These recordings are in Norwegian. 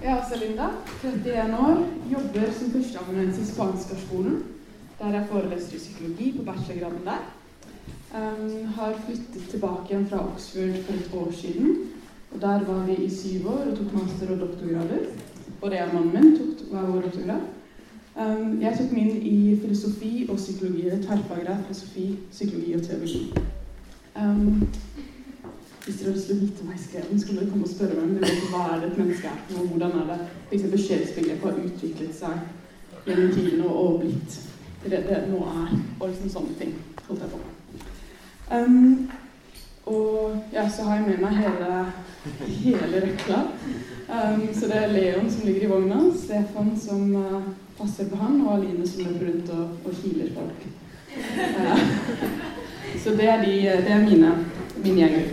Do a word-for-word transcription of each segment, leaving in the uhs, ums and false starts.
Jeg er også Linda, trettien år, jobber som førsteamanuensis i Spanskskolen, der jeg foreleser i psykologi på bachelorgraden der. Um, har flyttet tilbake igjen fra Oxford for et år siden, og der var vi i syv år og tok master- og doktorgrader. Og det er mannen min tok hver vår doktorgrad. Um, jeg tok min i filosofi og psykologi, eller tverrfaggrad filosofi, psykologi og teologi. Um, Hvis dere har lyst til å vite hva jeg skrev, så kan dere komme og spørre meg om dere vet hva er det et menneske er for noe, hvordan er det for eksempel sjelsbegrepet har utviklet seg gjennom tiden og, og blitt det det nå er, og liksom sånne ting holdt jeg på. Um, og ja, så har jeg med meg hele, hele rekla. Um, så det er Leon som ligger i vogna, Stefan som uh, passer på han, og Aline som løper rundt og, og kiler folk. Uh, så det er, de, det er mine, min gjeng.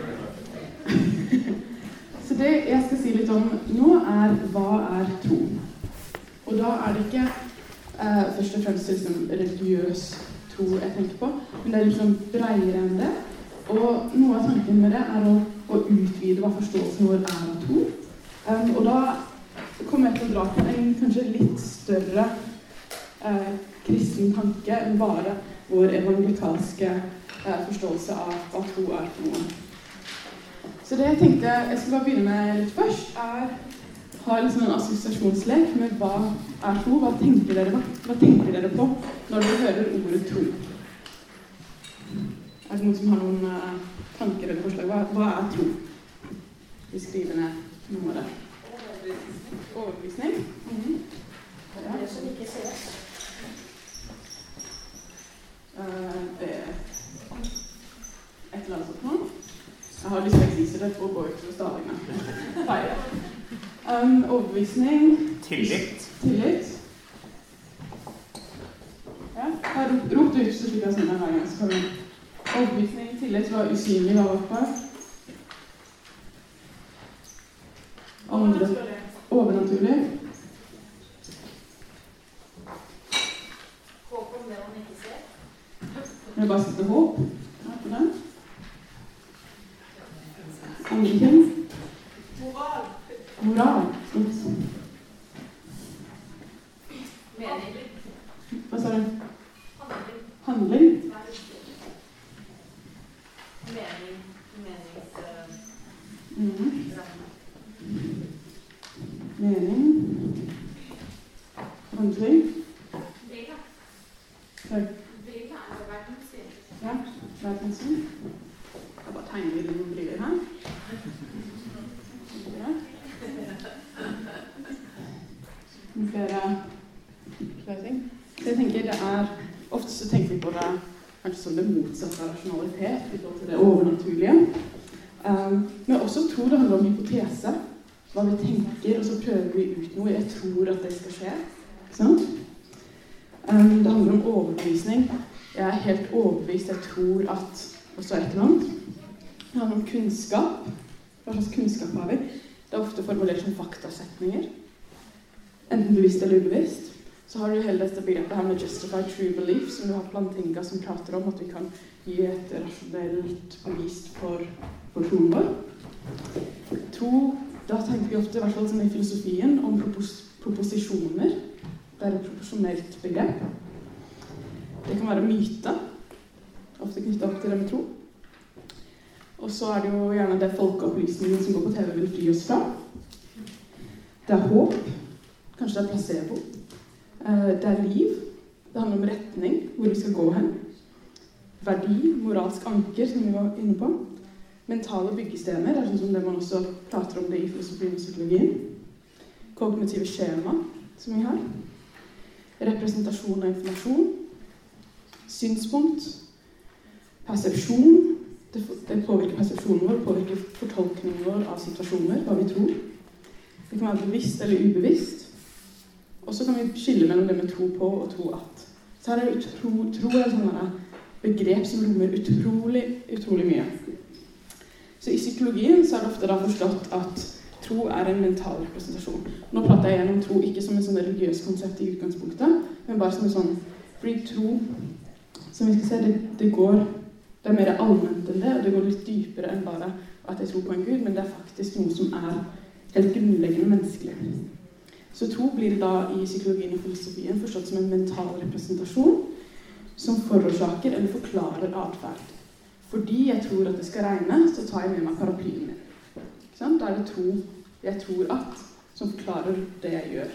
Så det jeg skal si litt om nå er hva er tro. Og da er det ikke eh, først og fremst liksom, religiøs tro jeg tenker på, men det er liksom bredere enn det. Og noe av tanken med det er å, å utvide hva forståelsen vår er av tro. Um, og da kommer jeg til å dra på en kanskje litt større eh, kristen tanke enn bare vår evangelikalske eh, forståelse av hva tro er for noe. Så det jeg tenkte jeg skulle bare begynne med litt først, er ha liksom en assosiasjonslek med hva er tro, hva tenker dere, hva, hva tenker dere på når dere hører ordet tro? Er det noen som har noen uh, tanker eller forslag? Hva, hva er tro? Vi skriver ned noe av det. Overbevisning. Mm-hmm. Ja. Det som ikke ser. Uh, det er et eller annet sånt nå. Jeg har lyst til å vise det og gå ut fra stavingene. Feil. Um, overbevisning. Tillit. Tillit. Ja, jeg har ropt ut så slik jeg sånn hver gang. Så kan vi overbevisning, tillit var usynlig, hva var det? Andre. Overnaturlig. Håp om det man ikke ser. Det er bare å sette håp. Ja, på den. Andre ting. Moral. Moral. Mening. Hva sa du? Handling. Handling. Mening. Menings... Uh, Mm. Mening. Handling. Vila. Takk. Vila er verdenssyn. Ja, verdenssyn. Jeg bare tegner litt noen briller her. Flere, flere ting. Så jeg tenker det er, ofte så tenker vi på det kanskje som det motsatte av rasjonalitet, i forhold til det overnaturlige. Um, men også tror det handler om hypotese, hva vi tenker, og så prøver vi ut noe. Jeg tror at det skal skje. Ikke sant? Um, det handler om overbevisning. Jeg er helt overbevist, jeg tror at, og så er det et eller annet. Det handler om kunnskap. Hva slags kunnskap har vi? Det er ofte formulert som faktasetninger. Enten bevisst eller ubevisst. Så har du hele dette begrepet her med justified true belief, som du har Plantinga som prater om, at vi kan gi et rasjonelt bevis for, for troen vår. Tro, da tenker vi ofte, i hvert fall som i filosofien, om propos proposisjoner. Det er et proporsjonelt begrep. Det kan være myte, ofte knyttet opp til det med tro. Og så er det jo gjerne det folkeopplysningen som går på T V vil fri oss fra. Det er håp, kanskje det er placebo. Det er liv, det handler om retning, hvor vi skal gå hen. Verdi, moralsk anker, som vi var inne på. Mentale byggestener, det er sånn som det man også prater om det i filosofien og psykologien. Kognitive skjema, som vi har. Representasjon av informasjon. Synspunkt. Persepsjon. Det, det påvirker persepsjonen vår, påvirker fortolkningen vår av situasjoner, hva vi tror. Det kan være bevisst eller ubevisst. Og så kan vi skille mellom det med tro på og tro at. Så her er det tro, tro er et sånt begrep som rommer utrolig, utrolig mye. Så i psykologien så er det ofte da forstått at tro er en mental representasjon. Nå prater jeg gjennom tro ikke som en sånn religiøs konsept i utgangspunktet, men bare som en sånn, fordi tro, som vi skal se, det, det går, det er mer allment enn det, og det går litt dypere enn bare at jeg tror på en Gud, men det er faktisk noe som er helt grunnleggende menneskelig. Så tro blir da i psykologien og filosofien forstått som en mental representasjon som forårsaker eller forklarer atferd. Fordi jeg tror at det skal regne, så tar jeg med meg paraplyen min. Ikke sant? Da er det tro, jeg tror at, som forklarer det jeg gjør.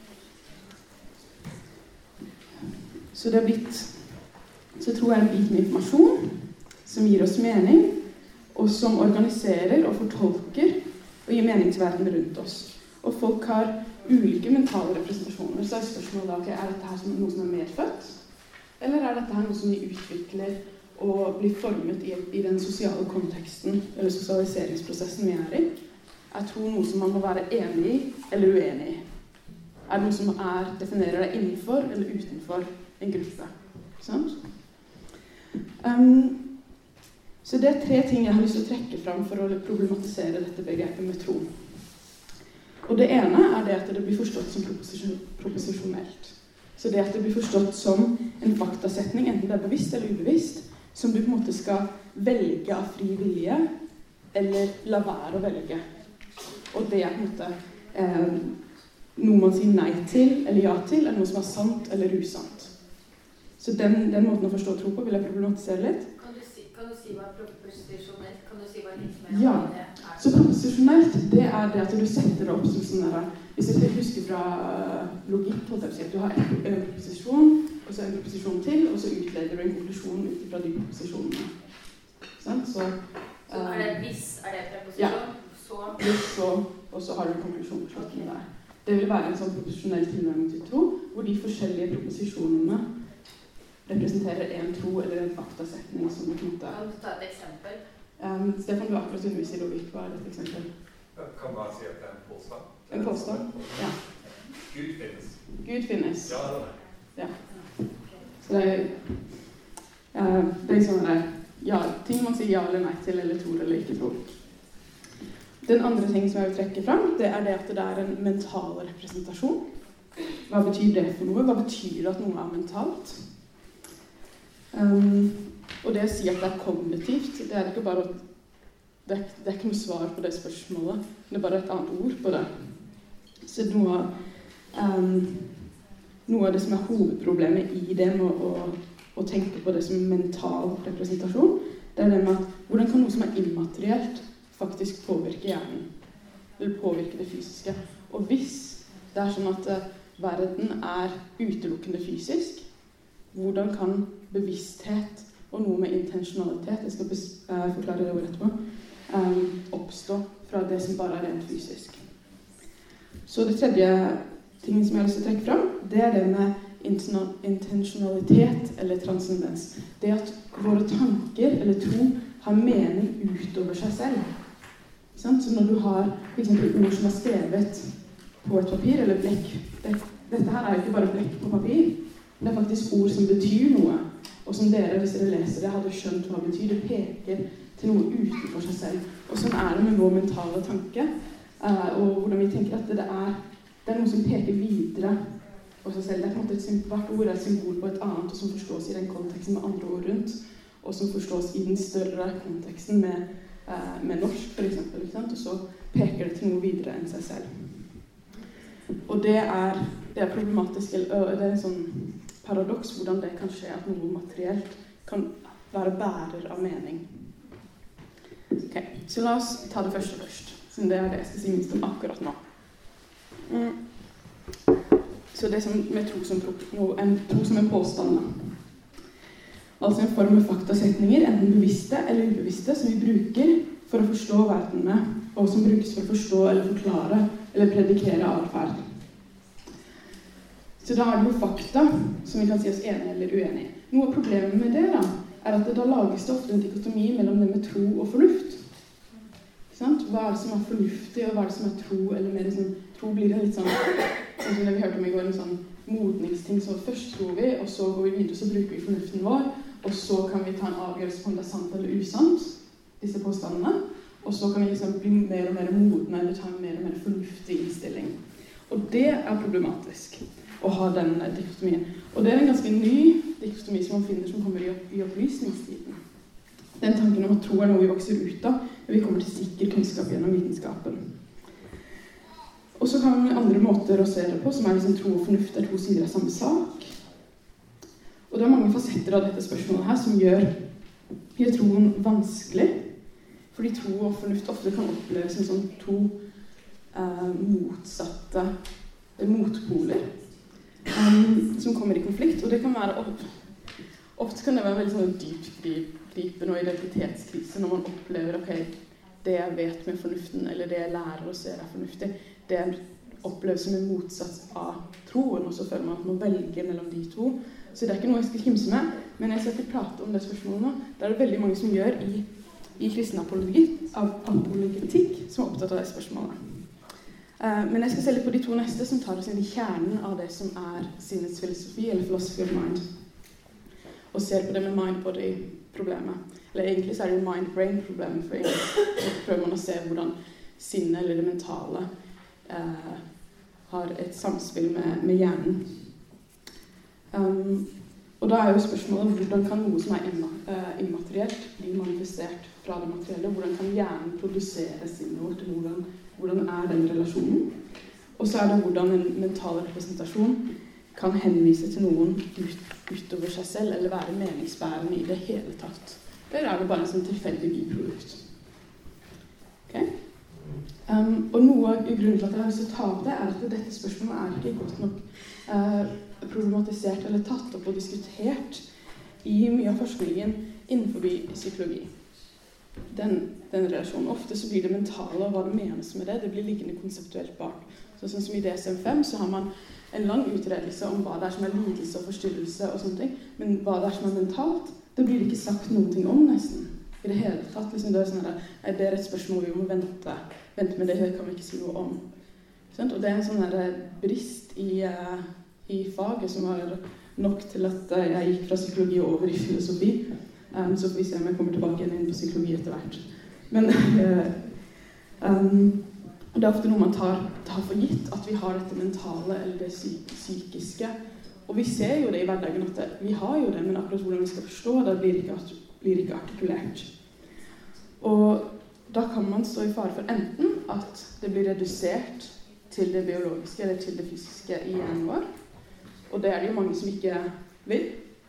Så det er blitt, så tro er en bit med informasjon som gir oss mening, og som organiserer og fortolker og gir mening til verden rundt oss. Og folk har ulike mentale representasjoner, så er spørsmålet da, okay, er dette her som noe som er medfødt? Eller er dette her noe som vi utvikler og blir formet i, i den sosiale konteksten, eller sosialiseringsprosessen vi er i? Er tro noe som man må være enig i, eller uenig i? Er det noe som er, definerer deg innenfor eller utenfor en gruppe? Ikke sant? Um, så det er tre ting jeg har lyst til å trekke fram for å problematisere dette begrepet med tro. Og det ene er det at det blir forstått som proposisjon, proposisjonelt. Så det at det blir forstått som en faktasetning, enten det er bevisst eller ubevisst, som du på en måte skal velge av fri vilje, eller la være å velge. Og det er på en måte eh, noe man sier nei til eller ja til, eller noe som er sant eller usant. Så den, den måten å forstå tro på vil jeg problematisere litt. Kan du si, kan du si hva proposisjonelt? Kan du si hva litt mer ja. om det er? Så proposisjonelt, det er det at du setter det opp som sånn der, hvis jeg husker fra logikk, holdt jeg på å si, at du har en, en proposisjon, og så en proposisjon til, og så utleder du en konklusjon ut fra de proposisjonene. Sånn? Så, så er det hvis, er det preposisjon? Ja. Så? Hvis, så, og så har du en konklusjon på slutten der. Det vil være en sånn proposisjonell tilnærming til tro, hvor de forskjellige proposisjonene representerer en tro eller en faktasetning som på en måte... Kan du ta et eksempel? Um, Stefan, du har akkurat undervist i logikk. Hva er et eksempel? Jeg kan bare si at det er en påstand. En påstand? Ja. Gud finnes. Gud finnes. Ja, det er det. Ja. Så det er, uh, det er sånn der, ja, ting man sier ja eller nei til, eller tror eller ikke tror. Den andre ting som jeg vil trekke fram, det er det at det er en mental representasjon. Hva betyr det for noe? Hva betyr det at noe er mentalt? Um, og det å si at det er kognitivt, det er ikke bare det er, det er ikke noe svar på det spørsmålet, det er bare et annet ord på det. Så noe, um, noe av det som er hovedproblemet i det med å, å, å tenke på det som mental representasjon, det er det med at hvordan kan noe som er immaterielt faktisk påvirke hjernen, eller påvirke det fysiske. Og hvis det er sånn at uh, verden er utelukkende fysisk, hvordan kan bevissthet og noe med intensjonalitet, jeg skal uh, forklare det ordet etterpå, um, oppstå fra det som bare er rent fysisk. Så det tredje tingen som jeg har lyst til å trekke fram, det er det med intensjonalitet eller transcendens. Det at våre tanker eller tro har mening utover seg selv. Så når du har for eksempel ord som er skrevet på et papir eller blekk, det, dette her er jo ikke bare blekk på papir, det er faktisk ord som betyr noe, og som dere, hvis dere leser det, hadde skjønt hva det betyr. Det peker til noe utenfor seg selv. Og sånn er det med vår mentale tanke, uh, og hvordan vi tenker at det er, det er noe som peker videre på seg selv. Det er på en måte et, hvert ord er et symbol på et annet, og som forstås i den konteksten med andre ord rundt, og som forstås i den større konteksten med, uh, med norsk, for eksempel, ikke sant? Og så peker det til noe videre enn seg selv. Og det er, det er problematisk, eller det er en sånn paradoks hvordan det kan skje at noe materielt kan være bærer av mening. Ok, så la oss ta det første først, siden det er det jeg skal si minst om akkurat nå. Mm. Så det som med tro som, tro, en, tro som en påstand. Altså en form med faktasetninger, enten bevisste eller ubevisste, som vi bruker for å forstå verden med, og som brukes for å forstå eller forklare eller predikere atferd. Så da er det jo fakta som vi kan si oss enige eller uenige. Noe av problemet med det da, er at det da lages det ofte en dikotomi mellom det med tro og fornuft. Ikke sant? Hva er det som er fornuftig, og hva er det som er tro, eller mer sånn, tro blir det litt sånn, sånn som det vi hørte om i går, en sånn modningsting, så først tror vi, og så går vi videre, så bruker vi fornuften vår, og så kan vi ta en avgjørelse på om det er sant eller usant, disse påstandene, og så kan vi liksom bli mer og mer modne, eller ta en mer og mer fornuftig innstilling. Og det er problematisk å ha den dikotomien. Og det er en ganske ny dikotomi som man finner som kommer i, opp, i opplysningstiden. Den tanken om at tro er noe vi vokser ut av, når vi kommer til sikker kunnskap gjennom vitenskapen. Og så kan man andre måter å se det på, som er liksom tro og fornuft er to sider av samme sak. Og det er mange fasetter av dette spørsmålet her som gjør, gjør troen vanskelig. Fordi tro og fornuft ofte kan oppleves som sånn to eh, motsatte motpoler um, som kommer i konflikt. Og det kan være ofte kan det være veldig sånn dypgripende og identitetskrise når man opplever ok, det jeg vet med fornuften, eller det jeg lærer og ser er fornuftig, det oppleves som en motsats av troen, og så føler man at man velger mellom de to. Så det er ikke noe jeg skal kimse med, men jeg skal ikke prate om det spørsmålet nå. Det er det veldig mange som gjør i, i kristen apologetikk, apologetikk som er opptatt av det spørsmålet. Uh, men jeg skal se litt på de to neste som tar oss inn i kjernen av det som er sinnets filosofi, eller philosophy of mind. Og ser på det med mind-body-problemet. Eller egentlig så er det jo mind-brain-problemet, for egentlig så prøver man å se hvordan sinnet eller det mentale eh, har et samspill med, med hjernen. Um, og da er jo spørsmålet hvordan kan noe som er imma, uh, immaterielt bli manifestert fra det materielle? Hvordan kan hjernen produsere sinnet vårt? Hvordan, hvordan er den relasjonen? Og så er det hvordan en mental representasjon kan henvise til noen ut, utover seg selv, eller være meningsbærende i det hele tatt. Eller er det bare en sånn tilfeldig biprodukt? Okay? Um, og noe av grunnen til at jeg har lyst til å ta opp det, er at dette spørsmålet er ikke godt nok uh, problematisert eller tatt opp og diskutert i mye av forskningen innenfor psykologi. Den, den relasjonen. Ofte så blir det mentale, og hva det menes med det, det blir liggende konseptuelt bak. Så sånn som i D S M fem så har man en lang utredelse om hva det er som er lidelse og forstyrrelse og sånne ting, men hva det er som er mentalt, det blir ikke sagt noen ting om nesten. I det hele tatt. Liksom, det er sånn at er det et spørsmål vi må vente, vente med det, det kan vi ikke si noe om. Sånn? Og det er en sånn her brist i, uh, i faget som var nok til at uh, jeg gikk fra psykologi over i filosofi. Um, så får vi se om jeg kommer tilbake igjen inn på psykologi etter hvert. Men uh, um, det er ofte noe man tar, tar for gitt, at vi har dette mentale eller det psykiske. Og vi ser jo det i hverdagen at det, vi har jo det, men akkurat hvordan vi skal forstå det, blir ikke, blir ikke artikulert. Og da kan man stå i fare for enten at det blir redusert til det biologiske eller til det fysiske i hjernen vår. Og det er det jo mange som ikke vil.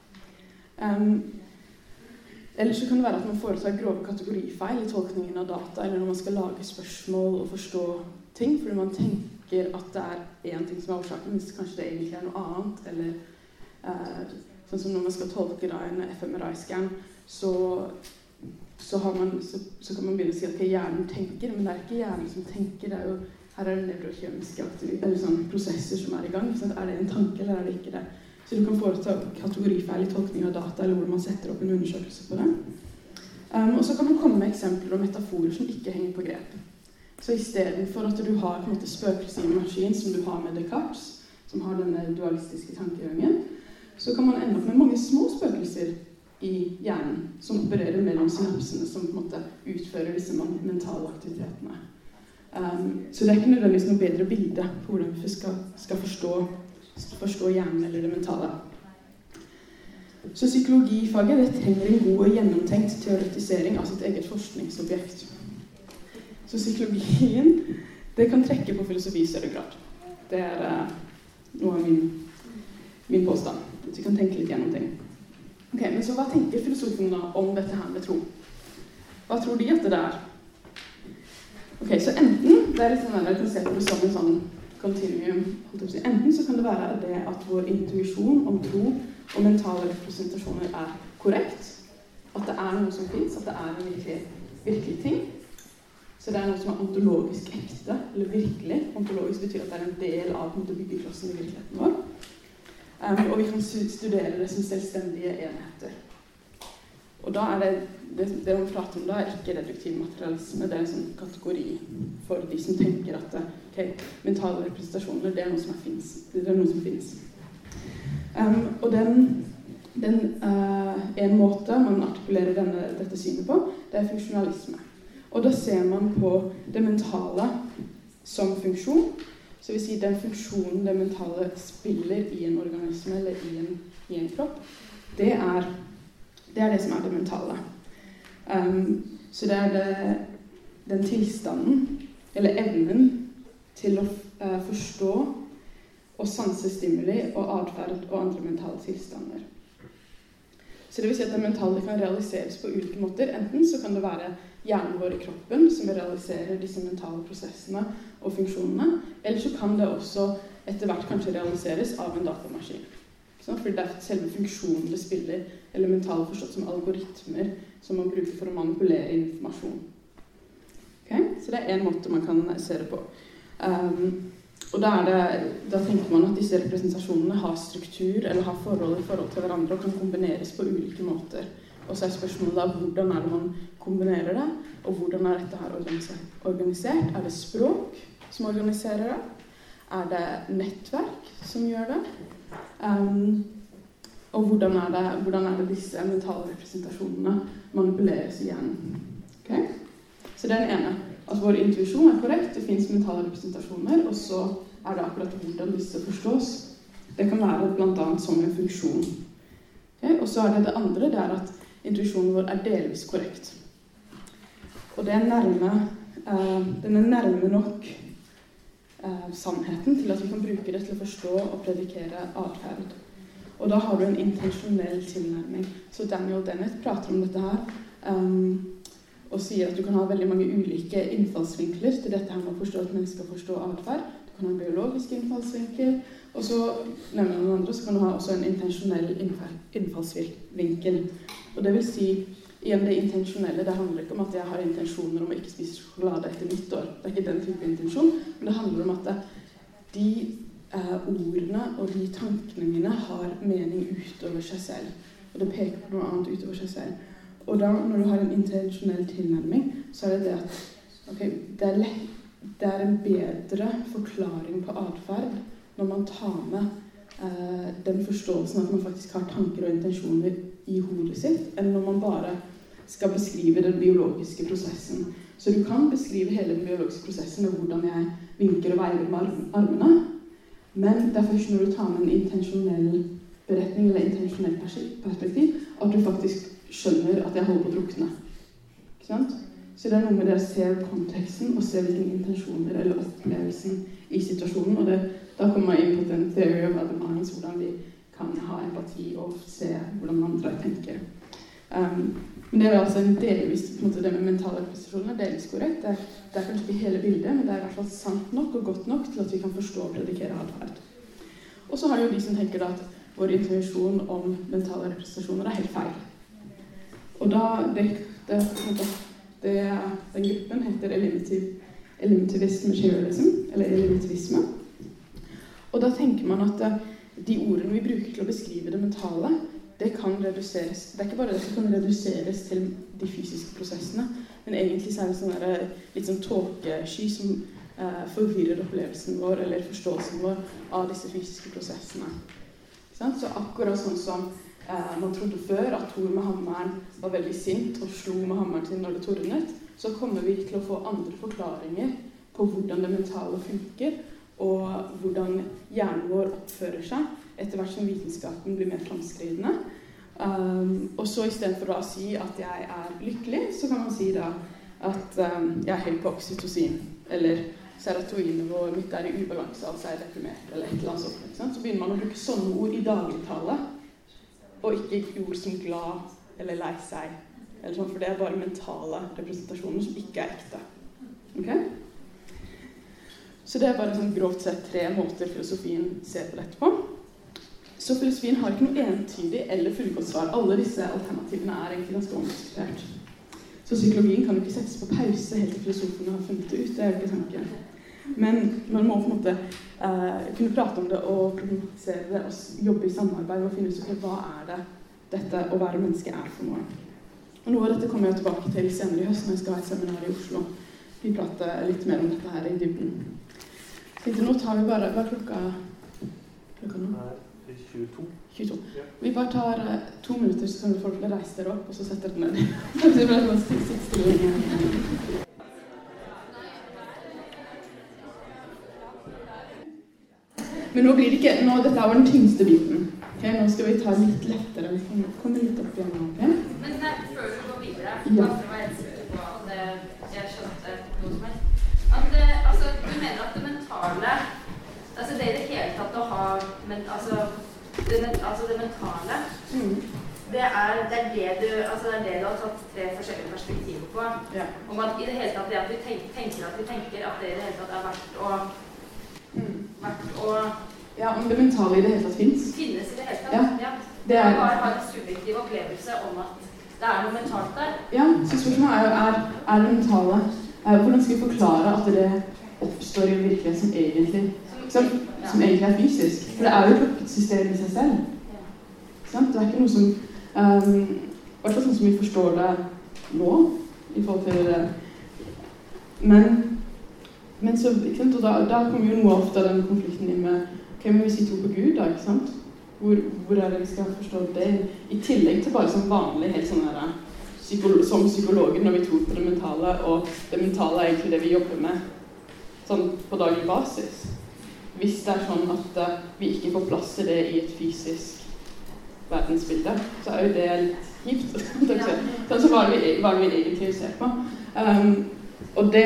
Um, Eller så kan det være at man foretar grove kategorifeil i tolkningen av data, eller når man skal lage spørsmål og forstå ting, fordi man tenker at det er en ting som er årsaken, mens kanskje det egentlig er noe annet, eller eh, sånn som når man skal tolke da en F M R I-scan, så, så, har man, så, så kan man begynne å si at okay, hjernen tenker, men det er ikke hjernen som tenker, det er jo, her er det nevrokjemiske eller sånn prosesser som er i gang, sånn, er det en tanke eller er det ikke det? Så du kan foreta kategorifeil i tolkning av data, eller hvor man setter opp en undersøkelse på det. Um, og så kan man komme med eksempler og metaforer som ikke henger på grep. Så i stedet for at du har på en måte spøkelse i maskin, som du har med Descartes, som har denne dualistiske tankegangen, så kan man ende opp med mange små spøkelser i hjernen, som opererer mellom synapsene, som på en måte utfører disse mentale aktivitetene. Um, så det er ikke nødvendigvis noe bedre bilde på hvordan vi skal, skal forstå forstå hjernen eller det mentale. Så psykologifaget det trenger en god og gjennomtenkt teoretisering av sitt eget forskningsobjekt. Så psykologien det kan trekke på filosofi i større grad. Det er uh, noe av min, min påstand. Så vi kan tenke litt gjennom ting. Ok, men så hva tenker filosofene da om dette her med tro? Hva tror de at det er? Ok, så enten, det er litt sånn at jeg kan se på det som en sånn continuum. Enten så kan det være det at vår intuisjon om tro og mentale representasjoner er korrekt, at det er noe som finnes, at det er en virkelig, virkelig ting. Så det er noe som er ontologisk ekte, eller virkelig. Ontologisk betyr at det er en del av byggeklossen i virkeligheten vår. Um, og vi kan studere det som selvstendige enheter. Og da er det, det, det man prater om da er ikke reduktiv materialisme, det er en sånn kategori for de som tenker at okay, mentale representasjoner, det er noe som, er finnes, det er noe som finnes. Um, og den, den uh, en måte man artikulerer denne, dette synet på, det er funksjonalisme. Og da ser man på det mentale som funksjon, så vil si den funksjonen det mentale spiller i en organisme eller i en, i en kropp, det er Det er det som er det mentale. Um, så det er det, den tilstanden, eller evnen til å eh, forstå og sanse stimuli og atferd og andre mentale tilstander. Så det vil si at det mentale kan realiseres på ulike måter. Enten så kan det være hjernen vår i kroppen som realiserer disse mentale prosessene og funksjonene, eller så kan det også etter hvert kanskje realiseres av en datamaskin. Fordi det er selve funksjonen det spiller, eller mentale forstått som algoritmer som man bruker for å manipulere informasjon. Okay? Så det er en måte man kan se det på. Um, og da, er det, da tenker man at disse representasjonene har struktur eller har forhold i forhold til hverandre og kan kombineres på ulike måter. Og så er spørsmålet da, hvordan er det man kombinerer det, og hvordan er dette her organisert? Er det språk som organiserer det? Er det nettverk som gjør det? Um, og hvordan er, det, hvordan er det disse mentale representasjonene manipuleres i hjernen? Okay? Så det er den ene. Altså vår intuisjon er korrekt, det finnes mentale representasjoner, og så er det akkurat hvordan disse forstås. Det kan være blant annet som en funksjon. Okay? Og så er det det andre, det er at intuisjonen vår er delvis korrekt. Og det er nærme, uh, den er nærme nok uh, sannheten til at vi kan bruke det til å forstå og predikere atferd. Og da har du en intensjonell tilnærming. Så Daniel Dennett prater om dette her, um, og sier at du kan ha veldig mange ulike innfallsvinkler til dette her med å forstå at mennesker forstår atferd. Du kan ha en biologisk innfallsvinkel, og så nevner jeg noen andre, så kan du ha også en intensjonell innfallsvinkel. Og det vil si, igjen det intensjonelle, det handler ikke om at jeg har intensjoner om å ikke spise sjokolade etter nyttår. Det er ikke den type intensjon, men det handler om at de eh, ordene og de tankene mine har mening utover seg selv. Og det peker på noe annet utover seg selv. Og da, når du har en intensjonell tilnærming, så er det det at okay, det, er lett, det er en bedre forklaring på atferd når man tar med eh, den forståelsen at man faktisk har tanker og intensjoner i hodet sitt, enn når man bare skal beskrive den biologiske prosessen. Så du kan beskrive hele den biologiske prosessen og hvordan jeg vinker og veier med armene, men det er først når du tar med en intensjonell beretning eller intensjonell perspektiv at du faktisk skjønner at jeg holder på å drukne. Ikke sant? Så det er noe med det å se konteksten og se hvilke intensjoner eller opplevelsen i situasjonen. Og det, da kommer jeg inn på den theory of other minds, hvordan vi kan ha empati og se hvordan andre tenker. Um, men det er altså en delvis, på en måte det med mentale representasjoner, delvis korrekt. Det, det er kanskje ikke hele bildet, men det er i hvert fall sant nok og godt nok til at vi kan forstå og predikere atferd. Og så har det jo de som tenker da at vår intuisjon om mentale representasjoner er helt feil. Og da, det, det, det, den gruppen heter eliminativist materialism, eller eliminativisme. Og da tenker man at de ordene vi bruker til å beskrive det mentale, det kan reduseres. Det er ikke bare det som kan reduseres til de fysiske prosessene, men egentlig så er det sånn der, litt sånn tåkesky som eh, forvirrer opplevelsen vår, eller forståelsen vår av disse fysiske prosessene. Så akkurat sånn som Eh, man trodde før at Thor med hammeren var veldig sint og slo med hammeren sin når det tordnet, så kommer vi til å få andre forklaringer på hvordan det mentale funker, og hvordan hjernen vår oppfører seg etter hvert som vitenskapen blir mer framskridende. Um, og så i stedet for å si at jeg er lykkelig, så kan man si da at um, jeg er helt på oksytocin, eller serotoninivået mitt er i ubalanse, altså er jeg deprimert, eller et eller annet sånt. Ikke sant? Så begynner man å bruke sånne ord i dagligtale, og ikke ord som glad eller lei seg, eller sånn, for det er bare mentale representasjoner som ikke er ekte. Okay? Så det er bare sånn grovt sett tre måter filosofien ser på dette på. Så filosofien har ikke noe entydig eller fullgodt svar. Alle disse alternativene er egentlig ganske omdiskutert. Så psykologien kan jo ikke settes på pause helt til filosofene har funnet det ut, det er jo ikke tanken. Men man må på en måte eh, kunne prate om det og problematisere det og jobbe i samarbeid og finne ut okay, hva er det dette å være menneske er for noe. Og noe av dette kommer jeg tilbake til senere i høst når jeg skal ha et seminar i Oslo. Vi prater litt mer om dette her i dybden. Så nå tar vi bare, hva er klokka? Klokka nå? tjueto. tjueto. Ja. Vi bare tar uh, to minutter så kan folk reise dere opp og så setter dere ned. Det blir bare sitt stille. Men nå blir det ikke, nå, dette var den tyngste biten. Okay, nå skal vi ta litt lettere, vi kan komme litt opp igjen nå, ok? Men nei, før du går videre, ja. bare for å være helt sikker på at det, jeg skjønte noe som helst. At det, altså, du mener at det mentale men altså det, altså det mentale, Mm. det er, det er det du, altså det er det du har tatt tre forskjellige perspektiver på. Ja. Om at i det hele tatt, det at vi tenker, tenker at vi tenker at det i det hele tatt er verdt å, Mm. verdt å Ja, om det mentale i det hele tatt finnes. finnes i det hele tatt. Ja. Ja. Det er, Man bare har en subjektiv opplevelse om at det er noe mentalt der. ja, så spørsmålet er jo, er, er det mentale, er, hvordan skal vi forklare at det oppstår i en virkelighet som egentlig, som, som egentlig er fysisk? For det er jo et lukket system i seg selv. Sant? Det er ikke noe som, um, i hvert fall sånn som vi forstår det nå, i forhold til det. Men, men så, ikke sant? Og da, da kommer jo noe ofte av den konflikten inn med, ok, men hvis vi tror på Gud da, ikke sant? Hvor, hvor er det vi skal forstå det? I tillegg til bare som vanlig, helt sånn her, psykolo som psykologer når vi tror på det mentale, og det mentale er egentlig det vi jobber med, sånn på daglig basis. Hvis det er sånn at uh, vi ikke får plass til det i et fysisk verdensbilde, så er jo det litt kjipt. Så hva er det vi, hva er det vi egentlig ser på? Um, og det,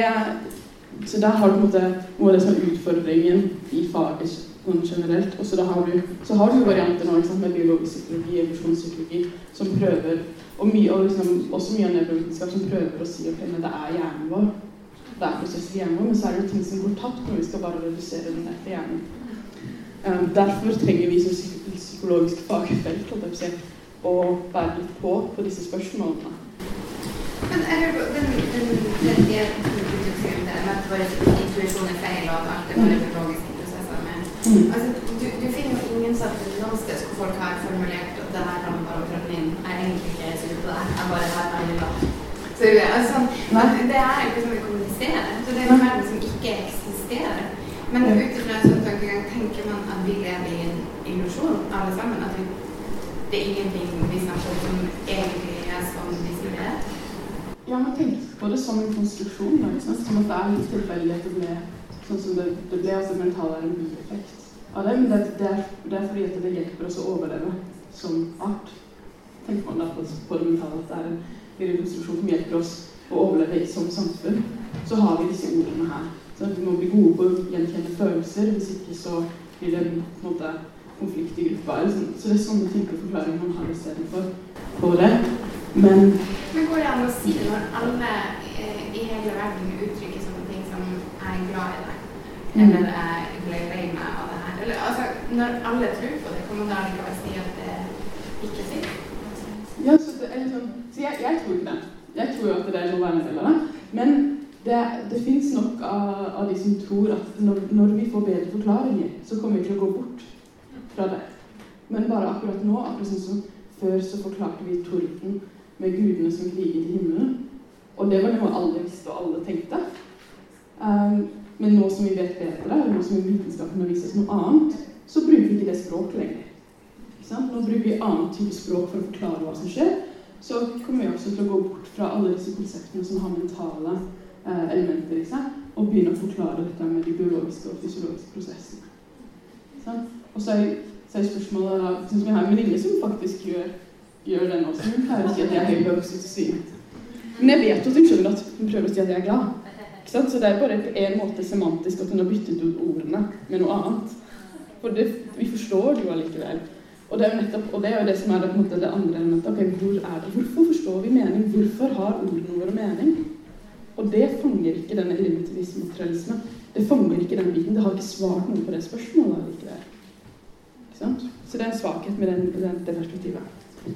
så der har du på en måte noe av det som er utfordringen i faget sånn generelt. Og så, da har du, så har du jo varianter nå, ikke sant, med biologisk psykologi, evolusjonspsykologi, som prøver, og, mye, og liksom, også mye av nevrovitenskap som prøver å si ok, men det er hjernen vår. Det er prosesser i hjernen vår, men så er det jo ting som går tapt når vi skal bare redusere den ned til hjernen. Um, derfor trenger vi som psyk psykologisk fagfelt å være litt på på disse spørsmålene. Men jeg hører på den, den, den, den uttrykksgrunnen der med at vår intuisjon er feil og at alt er bare biologiske prosesser. Men, Mm. altså, du, du finner jo ingen satt noen sted hvor folk har formulert at det her handler bare om kroppen din. Jeg er egentlig ikke så ute på det. Jeg bare har en lilla. Så altså, at det er ikke som vi kommuniserer. Så det er en verden som ikke eksisterer. Men ut ifra en sånn tankegang tenker man at vi lever i en illusjon alle sammen. At vi, det er ingenting vi snakker om som egentlig er sånn vi sier det. Ja, man tenker på det som en konstruksjon, da, ikke sant? Som at det er litt tilfeldig at det ble sånn som det, det ble, altså mentale er en bieffekt av det, men det, det, er, det er fordi at det hjelper oss å overleve som art. Tenker man da på, på det mentale, at det er en, en konstruksjon som hjelper oss å overleve som samfunn, så har vi disse ordene her. Så vi må bli gode på å gjenkjenne følelser, hvis ikke så blir det en måte, konflikt i gruppa. Sånn. Så det er sånne typer forklaringer man har i stedet for på det. Men, Men går det an å si det når alle eh, i hele verden uttrykker sånne ting som jeg er glad i deg, eller jeg ble lei meg av det her? Eller, altså, når alle tror på det, kan man da likevel si at det ikke er sikkert? ja, så, det er liksom, så jeg, jeg tror ikke det. Jeg tror jo at det er noe å være en del av det. Men det, det finnes nok av, av de som tror at når, når vi får bedre forklaringer, så kommer vi til å gå bort fra det. Men bare akkurat nå, akkurat sånn som før, så forklarte vi torden med gudene som kriget i himmelen. Og det var noe alle visste og alle tenkte. Um, men nå som vi vet bedre, eller nå som vitenskapen har vist oss noe annet, så bruker vi ikke det språket lenger. Ikke sant? Nå bruker vi annen type språk for å forklare hva som skjer. Så kommer vi også til å gå bort fra alle disse konseptene som har mentale uh, elementer i seg, og begynne å forklare dette med de biologiske og fysiologiske prosessene. Ikke sant? Og så er, så er spørsmålet da, synes vi har en venninne som faktisk gjør gjør det nå, så hun pleier å si at jeg er høy på oksytocin. Men jeg vet at hun skjønner at hun prøver å si at jeg er glad. Ikke sant? Så det er bare på en måte semantisk at hun har byttet ut ordene med noe annet. For det, vi forstår det jo allikevel. Og det er jo nettopp, og det er jo det som er det, på en måte, det andre elementet. Ok, hvor er det? Hvorfor forstår vi mening? Hvorfor har ordene våre mening? Og det fanger ikke denne elementivisme-materialisme. Det fanger ikke den biten. Det har ikke svart noe på det spørsmålet allikevel. Ikke sant? Så det er en svakhet med den, den, det perspektivet.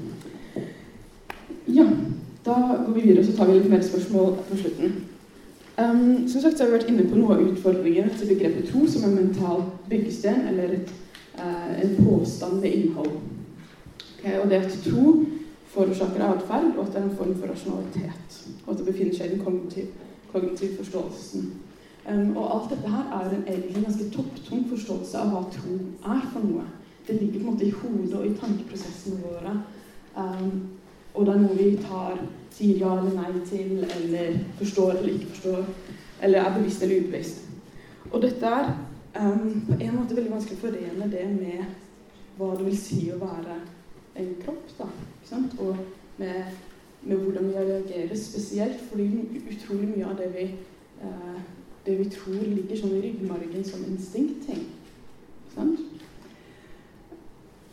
Ja, da går vi videre og så tar vi litt mer spørsmål på slutten. Um, som sagt så har vi vært inne på noe av utfordringen til begrepet tro som en mental byggesten eller et, uh, en påstand med innhold. Okay, og det at tro forårsaker atferd og at det er en form for rasjonalitet og at det befinner seg i den kognitive, kognitive forståelsen. Um, og alt dette her er en egentlig ganske topptung forståelse av hva tro er for noe. Det ligger på en måte i hodet og i tankeprosessene våre. Um, og det er noe vi tar, sier ja eller nei til, eller forstår eller ikke forstår, eller er bevisst eller ubevisst. Og dette er um, på en måte veldig vanskelig å forene det med hva det vil si å være en kropp, da, ikke sant? Og med, med hvordan vi reagerer spesielt, fordi utrolig mye av det vi, uh, det vi tror ligger sånn i ryggmargen som instinktting, ikke sant?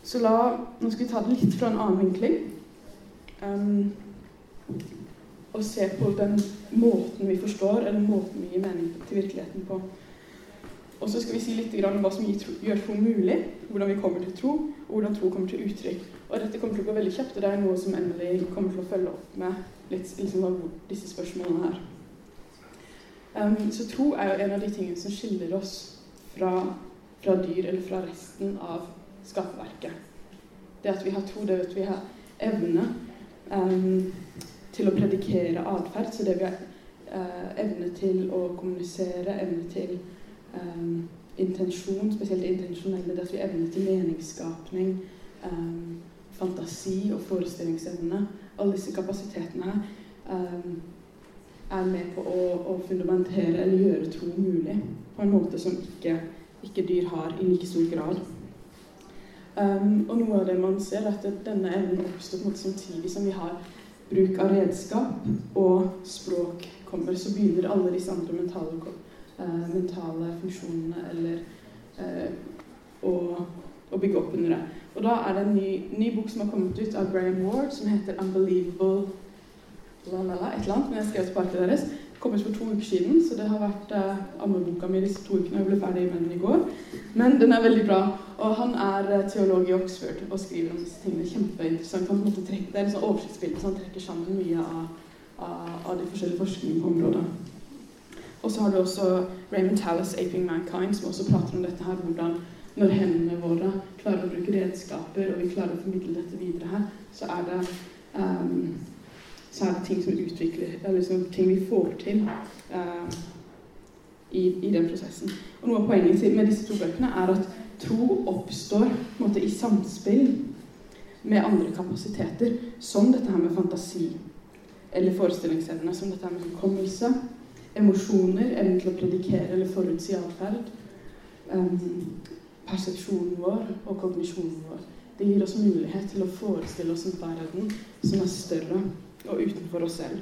Så la, nå skal vi ta det litt fra en annen vinkling. Um, og se på den måten vi forstår, eller måten vi gir mening til virkeligheten på. Og så skal vi si litt om hva som gjør tro mulig, hvordan vi kommer til tro, og hvordan tro kommer til uttrykk. Og dette kommer til å gå veldig kjapt, og det er noe som Emily kommer til å følge opp med litt liksom, disse spørsmålene her. Um, så tro er jo en av de tingene som skiller oss fra, fra dyr, eller fra resten av skaperverket. Det at vi har tro, det at vi har evne um, til å predikere adferd, så det vi har uh, evne til å kommunisere, evne til Um, intensjon, spesielt intensjonelle, det at vi evner til meningsskapning, um, fantasi og forestillingsevne. Alle disse kapasitetene um, er med på å, å fundamentere eller gjøre tro mulig på en måte som ikke, ikke dyr har i like stor grad. Um, og noe av det man ser er at denne evnen oppstår på en måte samtidig som vi har bruk av redskap og språk kommer, så begynner alle disse andre mentale Uh, mentale funksjonene eller uh, å, å bygge opp under det. Og da er det en ny, ny bok som har kommet ut av Graham Ward som heter Unbelievable lalala, et eller annet, men jeg skrev tilbake til deres. Det kom ut for to uker siden, så det har vært uh, ammeboka mi disse to ukene, og jeg ble ferdig med den i går. Men den er veldig bra, og han er uh, teolog i Oxford og skriver om disse tingene. Kjempeinteressant. Han trekke, det er en sånn oversiktsbilde, så han trekker sammen mye av, av, av de forskjellige forskningene på området. Og så har du også Raymond Tallis, Aping Mankind, som også prater om dette her, hvordan når hendene våre klarer å bruke redskaper, og vi klarer å formidle dette videre her, så er det, um, så er det ting som utvikler, eller liksom ting vi får til uh, i, i den prosessen. Og noe av poenget med disse to bøkene er at tro oppstår på en måte, i samspill med andre kapasiteter, som dette her med fantasi, eller forestillingsevne, som dette her med hukommelse, emosjoner, evnen til å predikere eller forutsi adferd, um, persepsjonen vår og kognisjonen vår. Det gir oss mulighet til å forestille oss en verden som er større og utenfor oss selv.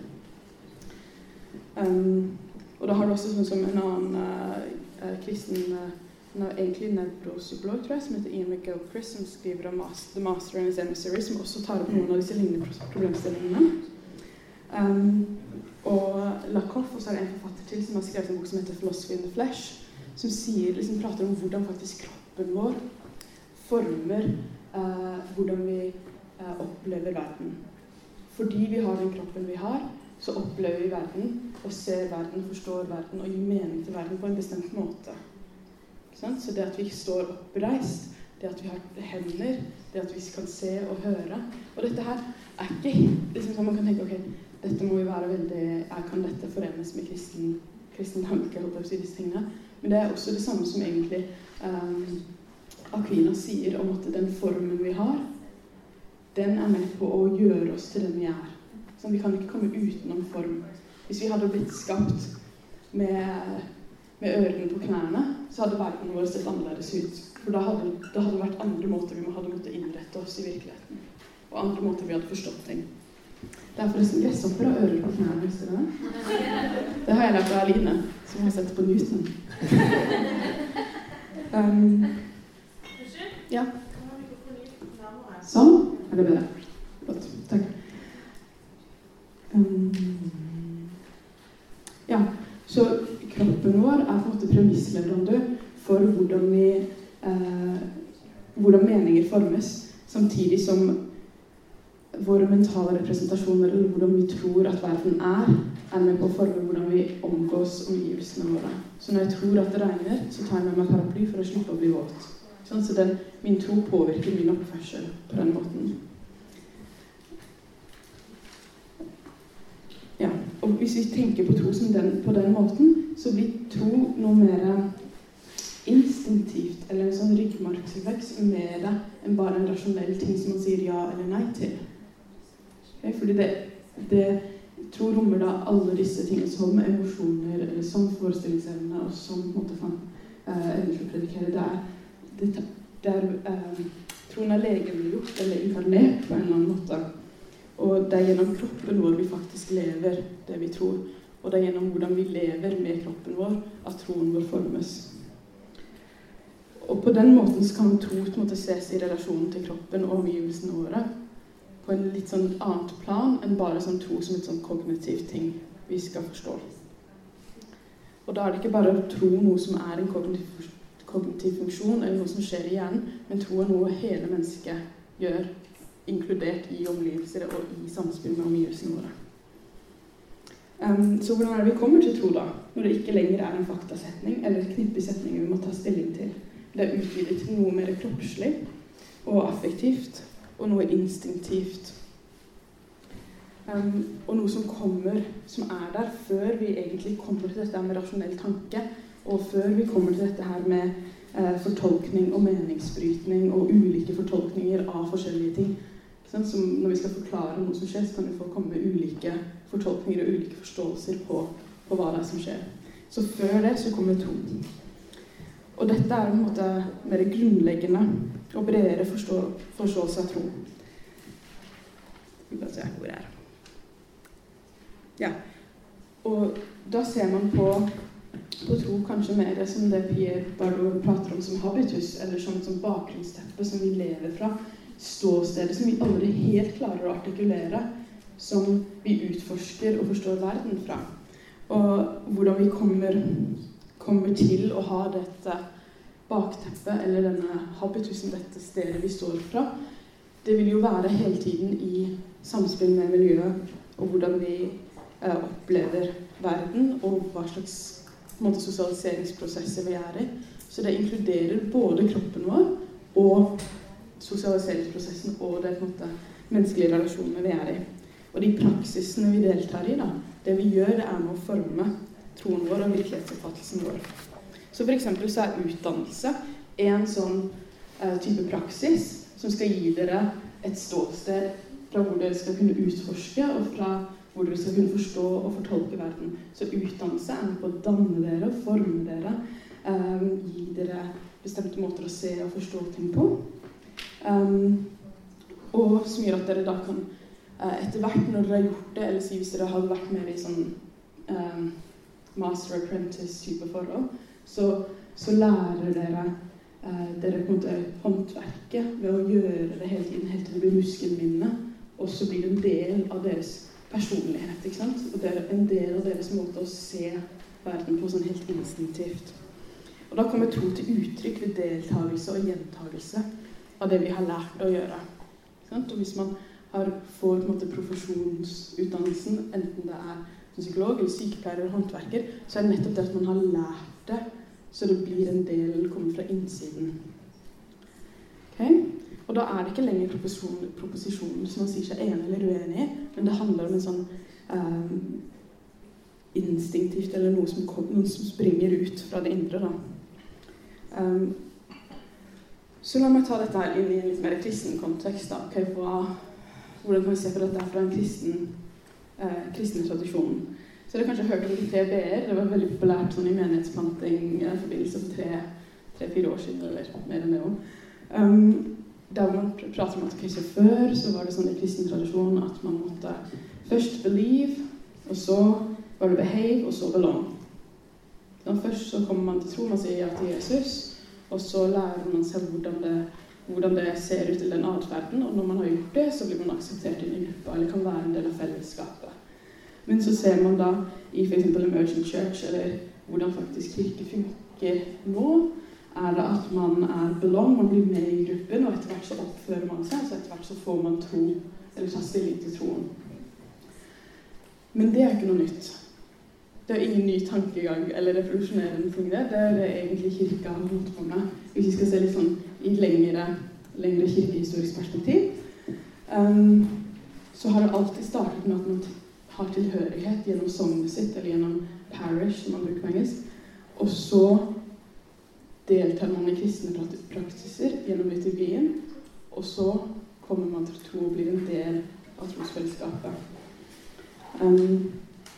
Um, og da har du også sånn som en annen uh, kristen, uh, egentlig nevropsykolog, tror jeg, som heter Ian McGilchrist, som skriver om The Master and His Emissary, som også tar opp noen av disse lignende problemstillingene. Um, Og Lakoff, og så er det en forfatter til som har skrevet en bok som heter Philosophy in the Flesh, som sier, liksom prater om hvordan faktisk kroppen vår former eh, hvordan vi eh, opplever verden. Fordi vi har den kroppen vi har, så opplever vi verden, og ser verden, forstår verden, og gir mening til verden på en bestemt måte. Ikke sant? Så det at vi står oppreist, det at vi har hender, det at vi kan se og høre, og dette her er ikke liksom sånn man kan tenke, ok, dette må jo være veldig, jeg kan dette forenes med kristen, kristen tanke, holdt jeg å si disse tingene. Men det er også det samme som egentlig um, Aquinas sier om at den formen vi har, den er med på å gjøre oss til den vi er. Så vi kan ikke komme utenom form. Hvis vi hadde blitt skapt med, med ørene på knærne, så hadde verden vår sett annerledes ut. For da hadde det hadde vært andre måter vi hadde måttet innrette oss i virkeligheten. Og andre måter vi hadde forstått ting. Det er forresten gresshopper og ører på knærne, visste du det? Det har jeg lært av Aline, som har sett på Newton. um, ja. Sånn? Er det bedre? Flott, takk. Um, ja, så kroppen vår er på en måte premissleverandør for hvordan vi, eh, hvordan meninger formes, samtidig som våre mentale representasjoner, eller hvordan vi tror at verden er, er med på å forme hvordan vi omgås omgivelsene våre. Så når jeg tror at det regner, så tar jeg med meg paraply for å slippe å bli våt. Sånn, så den, min tro påvirker min oppførsel på den måten. Ja, og hvis vi tenker på tro som den, på den måten, så blir tro noe mer instinktivt, eller en sånn ryggmargsrefleks, mer enn bare en rasjonell ting som man sier ja eller nei til. Fordi det, det tro rommer da alle disse tingene som med emosjoner, eller som forestillingsevne, og som på en måte fan, uh, evne til å predikere. Det er, det, det er uh, troen er legemliggjort, eller inkarnert på en eller annen måte. Og det er gjennom kroppen vår vi faktisk lever det vi tror. Og det er gjennom hvordan vi lever med kroppen vår, at troen vår formes. Og på den måten så kan tro på en måte ses i relasjonen til kroppen og omgivelsene våre på en litt sånn annet plan enn bare sånn tro som et sånn kognitivt ting vi skal forstå. Og da er det ikke bare å tro noe som er en kognitiv, kognitiv funksjon eller noe som skjer i hjernen, men tro er noe hele mennesket gjør, inkludert i omgivelser og i samspill med omgivelsene våre. Um, så hvordan er det vi kommer til tro da, når det ikke lenger er en faktasetning eller et knippe setninger vi må ta stilling til? Det er utvidet til noe mer kroppslig og affektivt og noe instinktivt. Um, og noe som kommer, som er der før vi egentlig kommer til dette med rasjonell tanke, og før vi kommer til dette her med eh, fortolkning og meningsbrytning og ulike fortolkninger av forskjellige ting. Sånn, som når vi skal forklare noe som skjer, så kan vi få komme med ulike fortolkninger og ulike forståelser på, på hva det er som skjer. Så før det så kommer tro. Og dette er på en måte mer grunnleggende og bredere forstå, forståelse av tro. Vi bare se hvor det er. Ja, og da ser man på, på tro kanskje mer som det Pierre Bardo prater om som habitus, eller som et bakgrunnsteppe som vi lever fra, ståstedet som vi aldri helt klarer å artikulere, som vi utforsker og forstår verden fra. Og hvordan vi kommer, kommer til å ha dette bakteppet, eller denne habitusen, dette stedet vi står fra, det vil jo være hele tiden i samspill med miljøet, og hvordan vi eh, opplever verden, og hva slags på en måte, sosialiseringsprosesser vi er i. Så det inkluderer både kroppen vår, og sosialiseringsprosessen, og det på en måte, menneskelige relasjonene vi er i. Og de praksisene vi deltar i, da, det vi gjør, det er med å forme troen vår og virkelighetsoppfattelsen vår. Så for eksempel så er utdannelse en sånn eh, type praksis som skal gi dere et ståsted fra hvor dere skal kunne utforske, og fra hvor dere skal kunne forstå og fortolke verden. Så utdannelse er med på å danne dere, forme dere, eh, gi dere bestemte måter å se og forstå ting på. Um, og som gjør at dere da kan uh, etter hvert når dere har gjort det, eller si hvis dere hadde vært mer i sånn um, master apprentice type forhold, så, så lærer dere uh, dere på en måte håndverket ved å gjøre det hele tiden, helt til det blir muskelminne, og så blir det en del av deres personlighet, ikke sant? Og det er en del av deres måte å se verden på sånn helt instinktivt. Og da kommer tro til uttrykk ved deltagelse og gjentagelse av det vi har lært å gjøre. Og hvis man har, får på en måte, profesjonsutdannelsen, enten det er psykolog eller sykepleier eller håndverker, så er det nettopp det at man har lært det, så det blir en del eller kommer fra innsiden. Okay? Og da er det ikke lenger proposisjonen som man sier seg enig eller uenig i, men det handler om en sånn um, instinktivt, eller noe som, noe som springer ut fra det indre. Da. Um, Så la meg ta dette her inn i en litt mer kristen kontekst. Da. Okay, hva, hvordan kan vi se på dette fra en kristen, eh, kristen tradisjon? Så dere kanskje hørt om de tre B-er. Det var veldig populært sånn, i menighetsplanting i forbindelse for tre-fire tre, år siden, eller mer enn det også. Um, der man prater om at okay, så før så var det sånn i kristen tradisjon at man måtte først believe, og så var det behave, og så belong. Så først så kommer man til tro, man sier ja til Jesus, og så lærer man seg hvordan det, hvordan det ser ut til den adferden, og når man har gjort det, så blir man akseptert i en gruppe, eller kan være en del av fellesskapet. Men så ser man da i for eksempel Emerging Church, eller hvordan faktisk kirke funker nå, er det at man er belong, man blir med i gruppen, og etter hvert så oppfører man seg, så etter hvert så får man tro, eller tar stilling til troen. Men det er ikke noe nytt. Det er ingen ny tankegang eller revolusjonerende ting det. Det er det egentlig kirka har holdt på med. Hvis vi skal se litt sånn i lengre, lengre kirkehistorisk perspektiv, um, så har det alltid startet med at man har tilhørighet gjennom sognet sitt, eller gjennom parish, som man bruker på engelsk. Og så deltar man i kristne praksiser gjennom liturgien, og så kommer man til å tro og blir en del av trosfellesskapet. Um,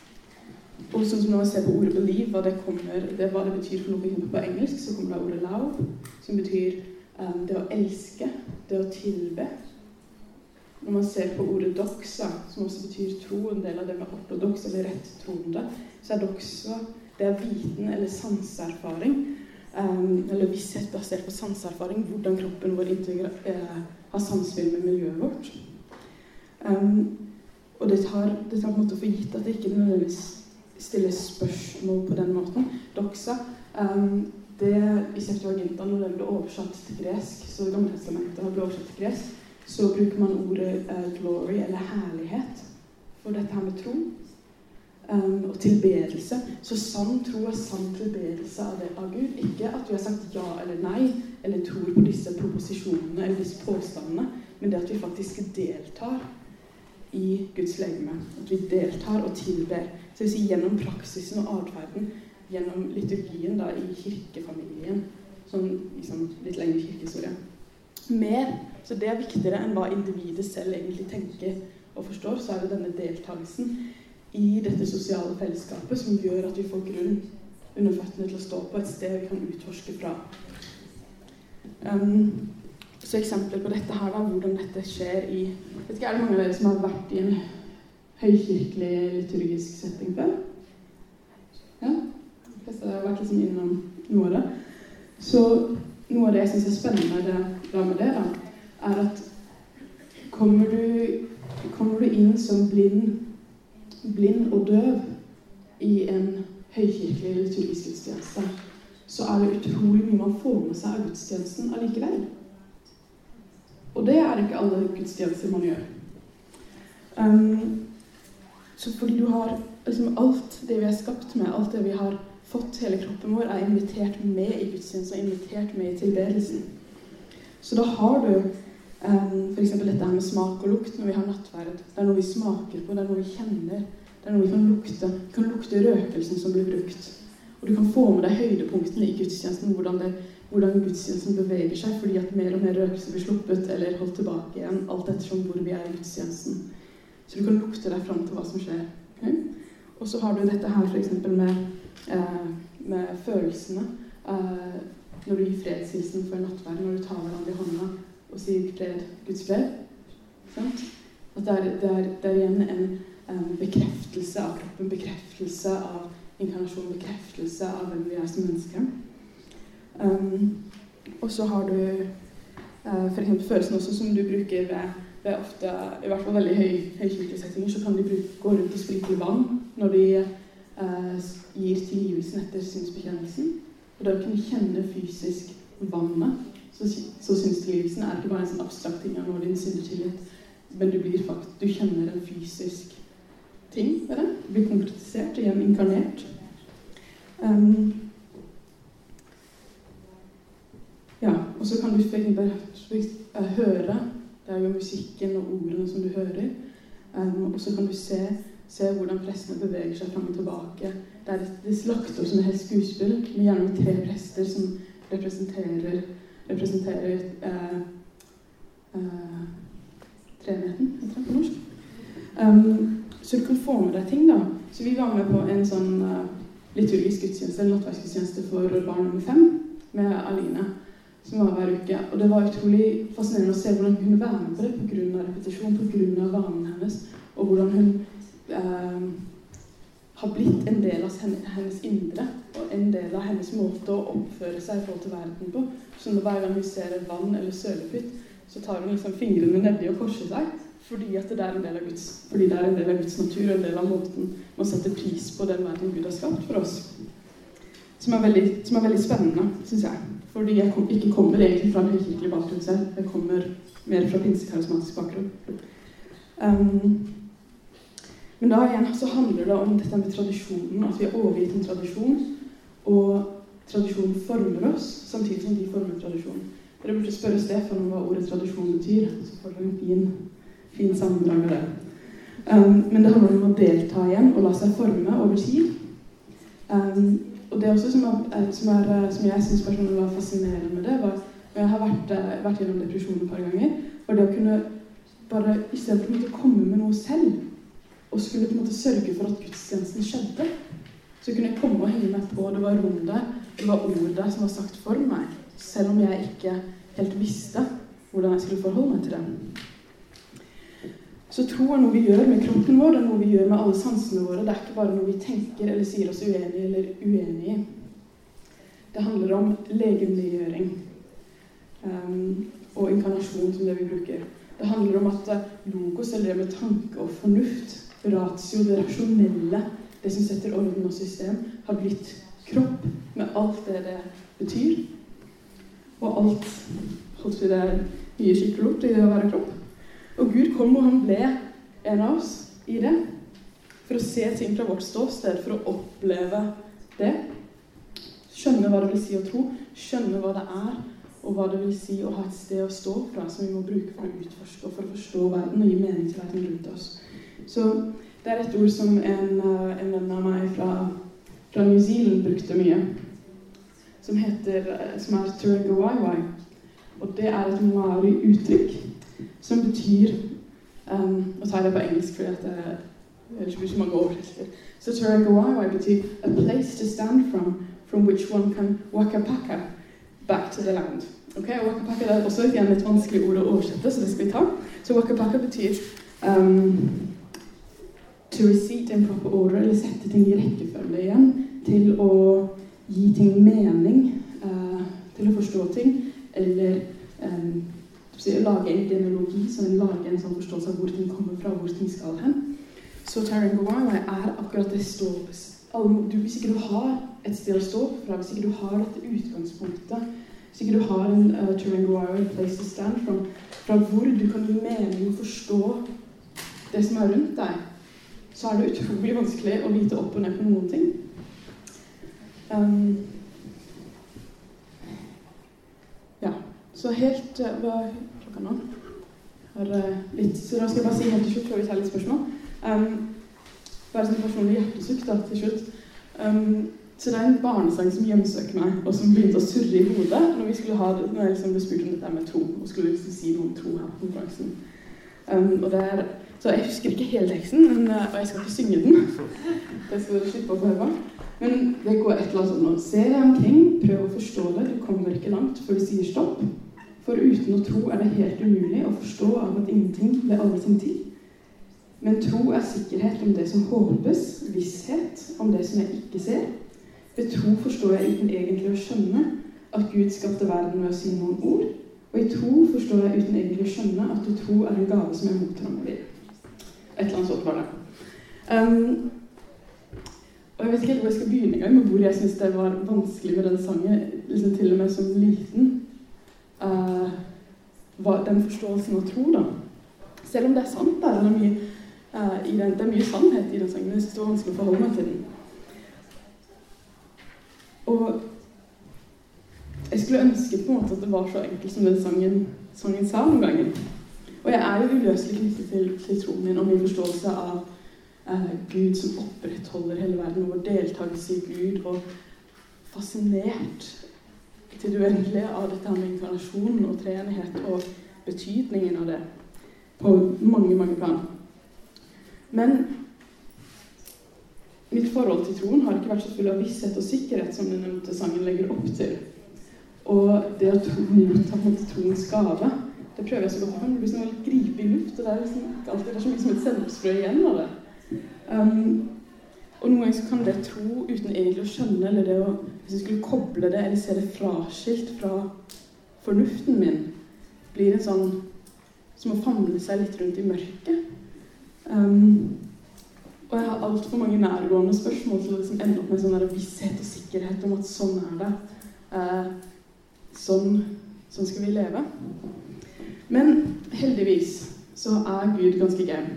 Og sånn som når man ser på ordet believe, hva det, kommer, det, hva det betyr for noe på engelsk, så kommer det ordet love, som betyr um, det å elske, det å tilbe. Når man ser på ordet doxa, som også betyr tro, en del av det med ortodox eller rett troende, så er doxa, det er viten eller sanserfaring um, eller visshet basert på sanserfaring, hvordan kroppen vår integra eh, har samspill med miljøet vårt. Um, og det tar, det tar på en måte for gitt at det ikke nødvendigvis stiller spørsmål på den måten. Doxa, um, det i Septuaginta, når det ble oversatt til gresk, så i Gamle Testamentet har blitt oversatt til gresk, så bruker man ordet uh, glory, eller herlighet, for dette her med tro. Um, og tilbedelse. Så sann tro er sann tilbedelse av, det, av Gud. Ikke at vi har sagt ja eller nei, eller tror på disse proposisjonene, eller disse påstandene, men det at vi faktisk deltar i Guds legeme. At vi deltar og tilber. Så det vil si gjennom praksisen og adferden, gjennom liturgien da, i kirkefamilien, sånn, i sånn litt lengre kirkehistorie. Mer, så det er viktigere enn hva individet selv egentlig tenker og forstår, så er det denne deltakelsen i dette sosiale fellesskapet som gjør at vi får grunn under føttene til å stå på et sted vi kan utforske fra. Um, så eksempler på dette her da, hvordan dette skjer i, vet ikke, er det mange av dere som har vært i en høykirkelig liturgisk setting før? Ja? Jeg har vært liksom innom noe av det. Så noe av det jeg synes er spennende da med det da, er at kommer du, kommer du inn som blind, blind og døv i en høykirkelig liturgisk gudstjeneste, så er det utrolig mye man får med seg av gudstjenesten allikevel. Og det er ikke alle gudstjenester man gjør. Um, så fordi du har liksom alt det vi er skapt med, alt det vi har fått, hele kroppen vår, er invitert med i gudstjenesten, og invitert med i tilbedelsen. Så da har du um, for eksempel dette her med smak og lukt når vi har nattverd. Det er noe vi smaker på, det er noe vi kjenner, det er noe vi kan lukte. Du kan lukte røkelsen som blir brukt. Og du kan få med deg høydepunktene i gudstjenesten, hvordan, det, hvordan gudstjenesten beveger seg, fordi at mer og mer røkelse blir sluppet, eller holdt tilbake igjen, alt ettersom hvor vi er i gudstjenesten. Så du kan lukte deg frem til hva som skjer. Okay? Og så har du dette her for eksempel med Eh, med følelsene eh, når du gir fredshilsen for nattverd, når du tar hverandre i hånda og sier fred, Guds fred. Sant? At det er, det, er, det er igjen en, en bekreftelse av kroppen, bekreftelse av inkarnasjon, bekreftelse av hvem vi er som mennesker. Um, og så har du eh, for eksempel følelsen også som du bruker ved, ved ofte, i hvert fall veldig høy, høykirkelige settinger, så kan de bruke, gå rundt og sprinkle vann når de Uh, gir tilgivelsen etter synsbekjennelsen. Og da kan du kjenne fysisk vannet. Så, så synstilgivelsen er ikke bare en sånn abstrakt ting av når din synder tilgitt, men du blir faktisk, du kjenner en fysisk ting ved det. Du blir konkretisert og igjen inkarnert. Um, ja, og så kan du for eksempel uh, høre, det er jo musikken og ordene som du hører, um, og så kan du se Se hvordan prestene beveger seg frem og tilbake. Det er et lagt opp som et helt skuespill, med gjerne tre prester som representerer, representerer eh, eh, treenigheten, heter det på norsk. Um, så du kan få med deg ting da. Så vi var med på en sånn uh, liturgisk gudstjeneste, eller nattverdsgudstjeneste for barn nummer fem, med Aline, som var hver uke. Og det var utrolig fascinerende å se hvordan hun kunne være med på det, på grunn av repetisjon, på grunn av vanen hennes, og hvordan hun Uh, har blitt en del av hennes, hennes indre, og en del av hennes måte å oppføre seg i forhold til verden på. Så når hver gang hun ser et vann eller sølepytt, så tar hun liksom fingrene nedi og korser seg, fordi at det er en del av Guds, fordi det er en del av Guds natur, en del av måten man setter pris på den verden Gud har skapt for oss. Som er veldig, som er veldig spennende, synes jeg. Fordi jeg kom, ikke kommer egentlig fra en høykirkelig bakgrunn selv, jeg kommer mer fra pinsekarismatisk bakgrunn. Um, Men da igjen så handler det om dette med tradisjonen, at vi har overgitt en tradisjon, og tradisjonen former oss, samtidig som de former tradisjonen. Dere burde spørre Stefan om hva ordet tradisjon betyr, så får dere en fin, fin sammendrag av det. Um, men det handler om å delta igjen og la seg forme over tid. Um, og det også som, er, som, er, som jeg synes personlig var fascinerende med det, var, og jeg har vært, vært gjennom depresjon et par ganger, var det å kunne bare, i stedet for å komme med noe selv, og skulle på en måte sørge for at gudstjenesten skjedde. Så kunne jeg komme og henge meg på, det var rom der, det var ord der som var sagt for meg, selv om jeg ikke helt visste hvordan jeg skulle forholde meg til det. Så tro er noe vi gjør med kroppen vår, det er noe vi gjør med alle sansene våre, det er ikke bare noe vi tenker eller sier oss uenige eller uenige i. det handler om legemliggjøring um, og inkarnasjon som det vi bruker. Det handler om at logos, eller det med tanke og fornuft, ratio, det rasjonelle, det som setter orden og system, har blitt kropp med alt det det betyr. Og alt, holdt vi det er mye skikkelig opp i det å være kropp. Og Gud kom, og han ble en av oss i det, for å se ting fra vårt ståsted, for å oppleve det, skjønne hva det vil si å tro, skjønne hva det er, og hva det vil si å ha et sted å stå fra, som vi må bruke for å utforske, og for å forstå verden, og gi mening til verden rundt oss. Så det er et ord som en, en venn av meg fra, fra New Zealand brukte mye, som heter, som er Turengawaiwai, og det er et Maori-uttrykk, som betyr, um, og tar det på engelsk, fordi at det ellers blir så mange oversettelser. Så Turengawaiwai betyr a place to stand from, from which one can waka paka back to the land. Ok, waka paka er også igjen et vanskelig ord å oversette, så det skal vi ta. Så waka paka betyr um, to receipt in proper order, eller sette ting i rekkefølge igjen, til å gi ting mening, uh, til å forstå ting, eller um, lage en genealogi, så en lage en sånn forståelse av hvor ting kommer fra, hvor ting skal hen. Så Turengawaiwai er akkurat det stå, du, hvis ikke du har et sted å stå fra, hvis ikke du har dette utgangspunktet, hvis ikke du har en uh, Turengawaiwai place to stand from, fra hvor du kan gi mening og forstå det som er rundt deg, så er det utrolig vanskelig å vite opp og ned på noen ting. Um, ja, så helt, uh, hva er klokka nå? Har, uh, litt, så da skal jeg bare si helt til slutt, før vi tar litt spørsmål. Um, bare som personlig hjertesukk da, til slutt. Um, så det er en barnesang som hjemsøker meg, og som begynte å surre i hodet når vi skulle ha, når jeg liksom ble spurt om dette med tro, og skulle liksom si noe om tro her på konferansen. Um, og det er, så jeg husker ikke hele teksten, men, og jeg skal ikke synge den. Det skal dere slippe å få høre. Men det går et eller annet sånn, se deg omkring, prøv å forstå det, du kommer ikke langt før du sier stopp. For uten å tro er det helt umulig å forstå av at ingenting ble alle sin tid. Men tro er sikkerhet om det som håpes, visshet om det som jeg ikke ser. Ved tro forstår jeg uten egentlig å skjønne at Gud skapte verden ved å si noen ord, og i tro forstår jeg uten egentlig å skjønne at å tro er en gave som jeg mottar med liv. Et eller annet sånt var det. Um, og jeg vet ikke helt hvor jeg skal begynne en gang, men hvor jeg synes det var vanskelig med den sangen, liksom til og med som liten, uh, var den forståelsen av tro da. Selv om det er sant der, det er mye Uh, i den, det er mye sannhet i den sangen, men jeg synes det var vanskelig å forholde meg til den. Og jeg skulle ønske på en måte at det var så enkelt som den sangen, sangen sa noen ganger. Og jeg er jo uløselig knyttet til, til troen min og min forståelse av uh, Gud som opprettholder hele verden, og vår deltakelse i Gud, og fascinert til det uendelige av dette med inkarnasjon og treenighet og betydningen av det på mange, mange plan. Men mitt forhold til troen har ikke vært så full av visshet og sikkerhet som den nevnte sangen legger opp til. Og det å tro, motta på troens gave, det prøver jeg så godt på. Det blir sånn å gripe i luft, og det er liksom ikke alltid, det er så mye som et sennepsfrø igjen av det. Um, og noen ganger så kan det tro uten egentlig å skjønne, eller det å, hvis jeg skulle koble det, eller se det fraskilt fra fornuften min, blir en sånn som å famle seg litt rundt i mørket. Um, og jeg har alt for mange nærgående spørsmål til å liksom ende opp med sånn der visshet og sikkerhet om at sånn er det. Uh, sånn, sånn skal vi leve. Men heldigvis så er Gud ganske gøy.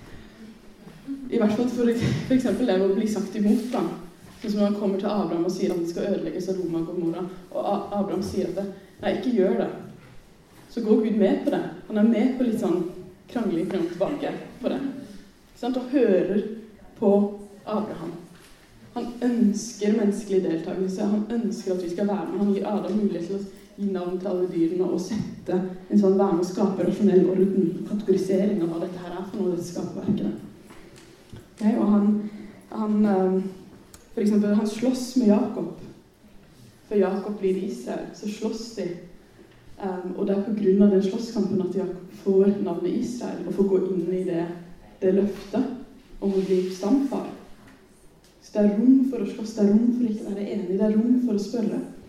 I hvert fall for, for eksempel det å bli sagt imot da. Sånn som når han kommer til Abraham og sier at han skal ødelegge Sodoma og Gomorra, og Abraham sier at det, nei, ikke gjør det. Så går Gud med på det. Han er med på litt sånn krangling frem og tilbake på det. Og hører på Abraham. Han ønsker menneskelig deltakelse. Han ønsker at vi skal være med. Han gir Adam mulighet til å gi navn til alle dyrene og sette en sånn være med å skape rasjonell orden, kategorisering av hva dette her er for noe, dette skaperverkene. Okay, og han, han, for eksempel, han slåss med Jakob. For Jakob blir Israel, så slåss de. Um, og det er på grunn av den slåsskampen at Jakob får navnet Israel og får gå inn i det, det løftet om å bli stamfar. Så det er rom for å slåss, det er rom for å ikke være enig, det er rom for å spørre.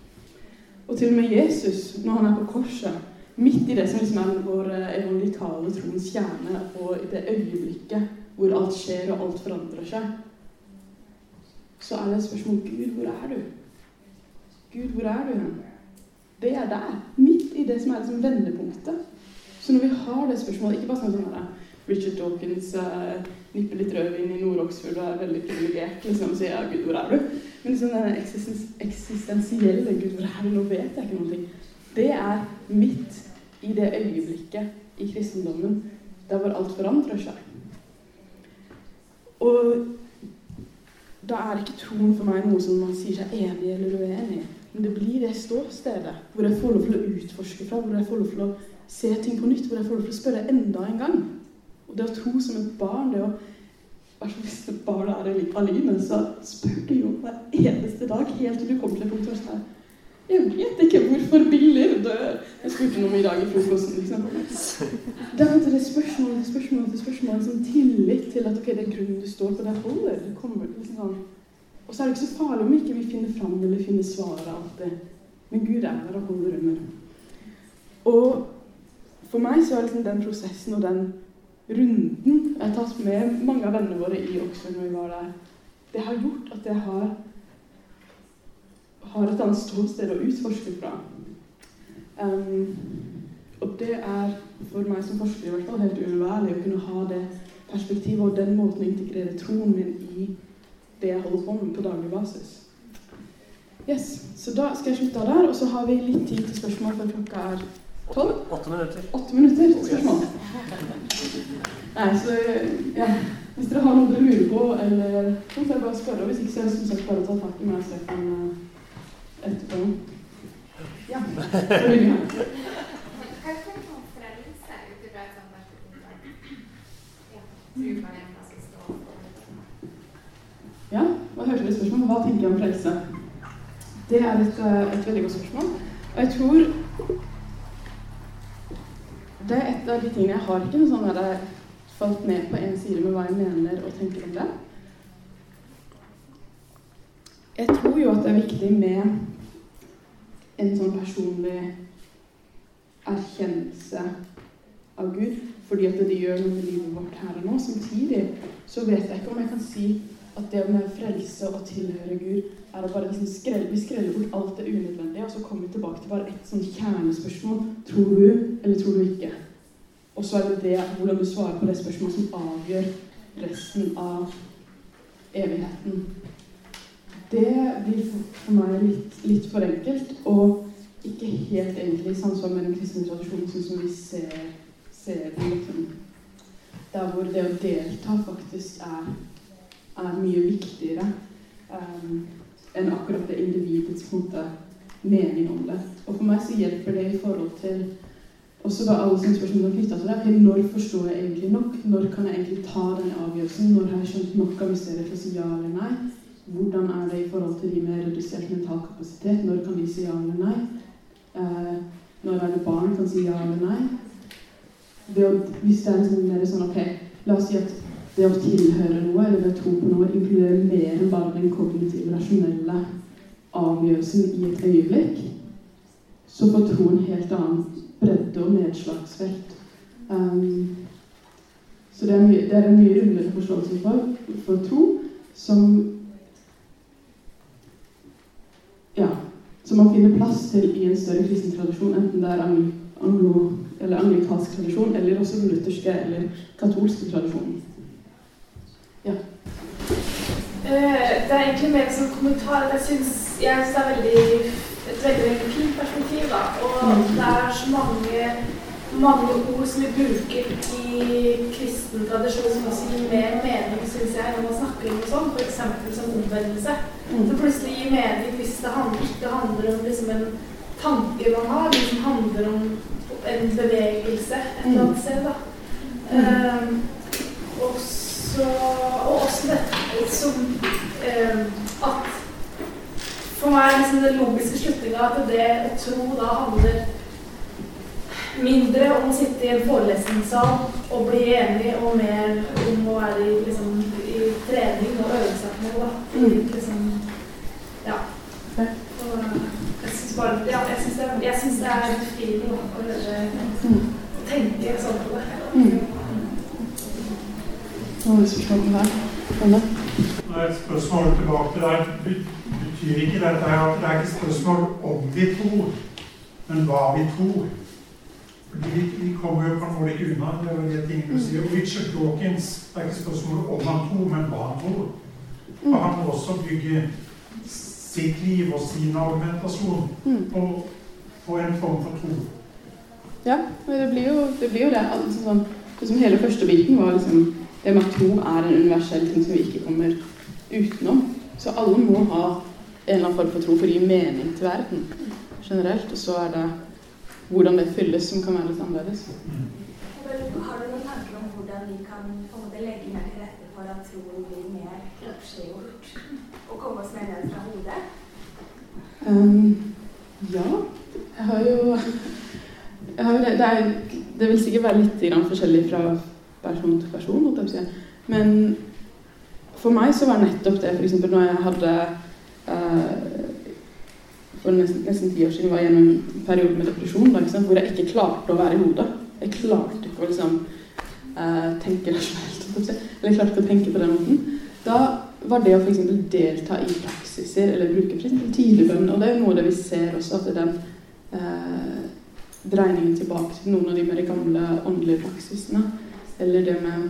Og til og med Jesus, når han er på korset, midt i det som liksom er vår evangelikale troens kjerne, og i det øyeblikket hvor alt skjer og alt forandrer seg, så er det et spørsmål, Gud, hvor er du? Gud, hvor er du hen? Det er der, midt i det som er liksom vendepunktet. Så når vi har det spørsmålet, ikke bare sånn sånn Richard Dawkins uh, nipper litt rødvin i Nord-Oxford og er veldig privilegert, liksom, og sier, ja, Gud, hvor er du? Men liksom denne eksistens eksistensielle, Gud, hvor er du? Nå vet jeg ikke noe. Det er midt i det øyeblikket i kristendommen, der hvor alt forandrer seg. Og da er ikke troen for meg noe som man sier seg enig eller uenig. Men det blir det ståstedet, hvor jeg får lov til å utforske fra, hvor jeg får lov til å se ting på nytt, hvor jeg får lov til å spørre enda en gang. Og det å tro som et barn, det å, hvis et barn er alene, så spør du jo hver eneste dag, helt til du kommer til et punkt hvor sånn, jeg vet ikke hvorfor biler dør. Jeg spurte noe i dag i frokosten, liksom. Det er alltid det spørsmålet, det spørsmålet, det spørsmålet, en sånn tillit til at, ok, det er grunnen du står på, det holder, det kommer, liksom sånn. Og så er det ikke så farlig om ikke vi finner fram eller finner svaret alltid. Men Gud er der og holder under. Og for meg så er liksom den prosessen og den runden jeg har tatt med mange av vennene våre i Oxford når vi var der, det har gjort at jeg har, har et annet ståsted å utforske fra. Um, og det er for meg som forsker i hvert fall helt unnværlig å kunne ha det perspektivet og den måten å integrere troen min i det jeg holder på med på daglig basis. Yes, så da skal jeg slutte der, og så har vi litt tid til spørsmål, for klokka er tolv. Åtte minutter. Åtte minutter til spørsmål. Nei, så ja, hvis dere har noe dere lurer på, eller så får jeg bare spørre, og hvis ikke så er det som sagt bare å ta tak i meg og strekke den etterpå. Ja, så vil jeg ha. Hva er det om frelse ut i et sånt perspektiv? Ja, tror man en plass å stå. Ja, hva hørte dere spørsmål? Hva tenker jeg om frelse? Det er et, et veldig godt spørsmål. Og jeg tror det er et av de tingene jeg har ikke noe sånn der jeg falt ned på en side med hva jeg mener og tenker om det. Jeg tror jo at det er viktig med en sånn personlig erkjennelse av Gud, fordi at det gjør noe med livet vårt her og nå. Samtidig så vet jeg ikke om jeg kan si at det med frelse og tilhøre Gud er å bare liksom skrelle, vi skreller bort alt det unødvendige, og så kommer vi tilbake til bare et sånt kjernespørsmål. Tror du, eller tror du ikke? Og så er det det, hvordan du svarer på det spørsmålet som avgjør resten av evigheten. Det blir for meg litt, litt for enkelt, og ikke helt egentlig i samsvar med den kristne tradisjonen, sånn som vi ser, ser det liksom. Der hvor det å delta faktisk er er mye viktigere um, enn akkurat det individets måte, mening om det. Og for meg så hjelper det i forhold til også da alle som spørsmål er knyttet til det. Okay, når forstår jeg egentlig nok? Når kan jeg egentlig ta den avgjørelsen? Når har jeg skjønt nok av mysteriet til å si ja eller nei? Hvordan er det i forhold til de med redusert mental kapasitet? Når kan de si ja eller nei? Uh, når er det barn kan si ja eller nei? Det, hvis det er liksom mer sånn, ok, la oss si at det å tilhøre noe, eller det å tro på noe, inkluderer mer enn bare den kognitive, rasjonelle avgjørelsen i et øyeblikk, så får tro en helt annen bredde og nedslagsfelt. Um, så det er, mye, det er en mye rundere forståelse for, for tro, som, ja, som man finner plass til i en større kristen tradisjon, enten det er anglo, eller anglikansk tradisjon, eller også den lutherske eller katolske tradisjonen. Ja. Uh, det er egentlig mer som kommentar. Jeg synes, jeg synes det er veldig, et veldig, veldig fint perspektiv, da. Og det er så mange, mange ord som vi bruker i kristen tradisjon som også gir mer mening, synes jeg, når man snakker om sånn, for eksempel som omvendelse. Mm. Så plutselig gir mening hvis det handler, det handler om liksom en tanke man har, men som handler om en bevegelse et eller annet sted, da. Mm. Uh, og Så, og også dette som eh, at for meg er liksom den logiske slutningen at det å tro da handler mindre om å sitte i en forelesningssal og bli enig og mer om å være i, liksom, i trening og øvelse på noe da. Mm. Liksom, ja. Og jeg synes bare, ja, jeg det er en fri måte å høre tenke sånn på det. Mm. Hva er det spørsmål på der? Anne? Det er et spørsmål tilbake til deg. Betyr ikke dette her at det er ikke spørsmål om vi tror, men hva vi tror? Fordi vi, vi kommer jo på en måte ikke unna, det er jo det tingene du sier. Richard Dawkins, det er ikke spørsmål om han tror, men hva han tror. Og han må også bygge sitt liv og sin argumentasjon på, på en form for tro. Ja, men det blir jo det. Blir jo det. Altså, sånn, liksom hele første biten var liksom, det med at tro er en universell ting som vi ikke kommer utenom. Så alle må ha en eller annen form for tro for å gi mening til verden generelt, og så er det hvordan det fylles som kan være litt annerledes. Har du noen tanker om hvordan vi kan på en måte legge mer til rette for at troen blir mer kroppsliggjort og komme oss mer ned fra hodet? Um, ja, jeg har jo, jeg har jo det, det, er, det vil sikkert være litt grann forskjellig fra person til person, men for meg så var nettopp det, for eksempel når jeg hadde uh, for nesten, nesten ti år siden var jeg gjennom en periode med depresjon, da, liksom, hvor jeg ikke klarte å være i hodet. Jeg klarte ikke å liksom, uh, tenke rasjonelt, eller jeg klarte ikke å tenke på den måten. Da var det å for eksempel delta i praksiser, eller bruke for eksempel tidligbønn, og det er noe det vi ser også, at det er den uh, dreiningen tilbake til noen av de mer gamle åndelige praksisene, eller det med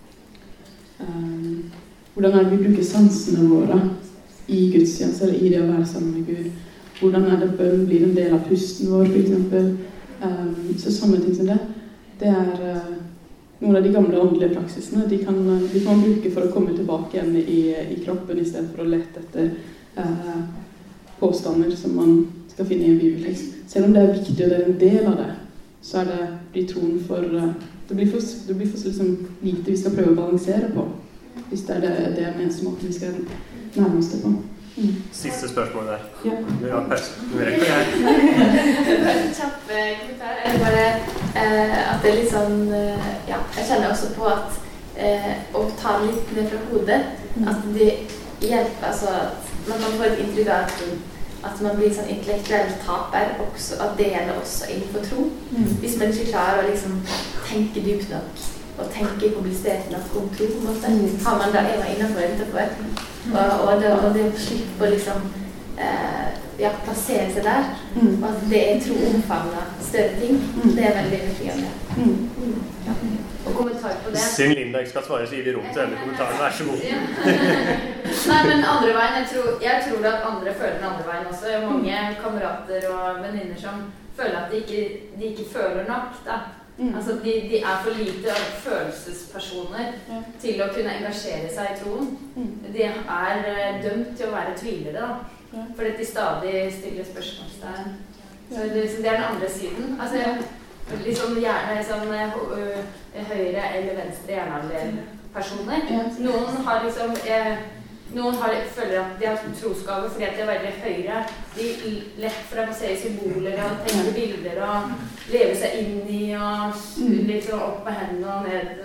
um, hvordan er det vi bruker sansene våre i gudstjeneste, eller i det å være sammen med Gud. Hvordan er det bønn blir en del av pusten vår, for eksempel. Um, så sånne ting som det. Det er uh, noen av de gamle åndelige praksisene. De kan, de kan man bruke for å komme tilbake igjen i, i kroppen, i stedet for å lete etter uh, påstander som man skal finne i en bibeltekst. Selv om det er viktig, og det er en del av det, så er det, blir troen for... Uh, Det blir for, det blir for liksom, lite vi skal prøve å balansere på, hvis det er det, det er den eneste måten vi skal nærme oss det på. Mm. Siste spørsmål der. Ja. Du har pause. Du rekker det her. Bare en kjapp kommentar. Eller bare eh, at det er litt sånn eh, ja, jeg kjenner også på at eh, å ta litt ned fra hodet, at det hjelper, altså man kan få et inntrykk av at at man blir sånn intellektuell taper også, at det gjelder også innenfor tro. Mm. Hvis man ikke klarer å liksom tenke dypt nok og tenke komplisert nok om tro, på en måte, mm. har man da er man innenfor utenfor. Og, og, det, og det å slippe å liksom eh, ja, plassere seg der, mm. og at det er tro omfavner større ting, mm. det er veldig befriende. Mm. Mm. Ja. Og kommentar på det. Siden Linda ikke skal svare, så gir vi rom til denne kommentaren. Vær så god. Nei, men andre veien, jeg tror, jeg tror at andre føler den andre veien også. Mange kamerater og venninner som føler at de ikke, de ikke føler nok, da. Mm. Altså, de, de er for lite følelsespersoner ja. til å kunne engasjere seg i troen. Mm. De er uh, dømt til å være tvilere, da. Ja. Fordi de stadig stiller spørsmålstegn. Så det, så det er den andre siden. Altså, liksom gjerne sånn uh, høyre eller venstre hjernehalvdel-personer. Ja. Noen har liksom... Uh, Noen har, føler at de har trosgave fordi at de er veldig høyre. De lett for å se symboler og tenke bilder og leve seg inn i og liksom opp med hendene og ned.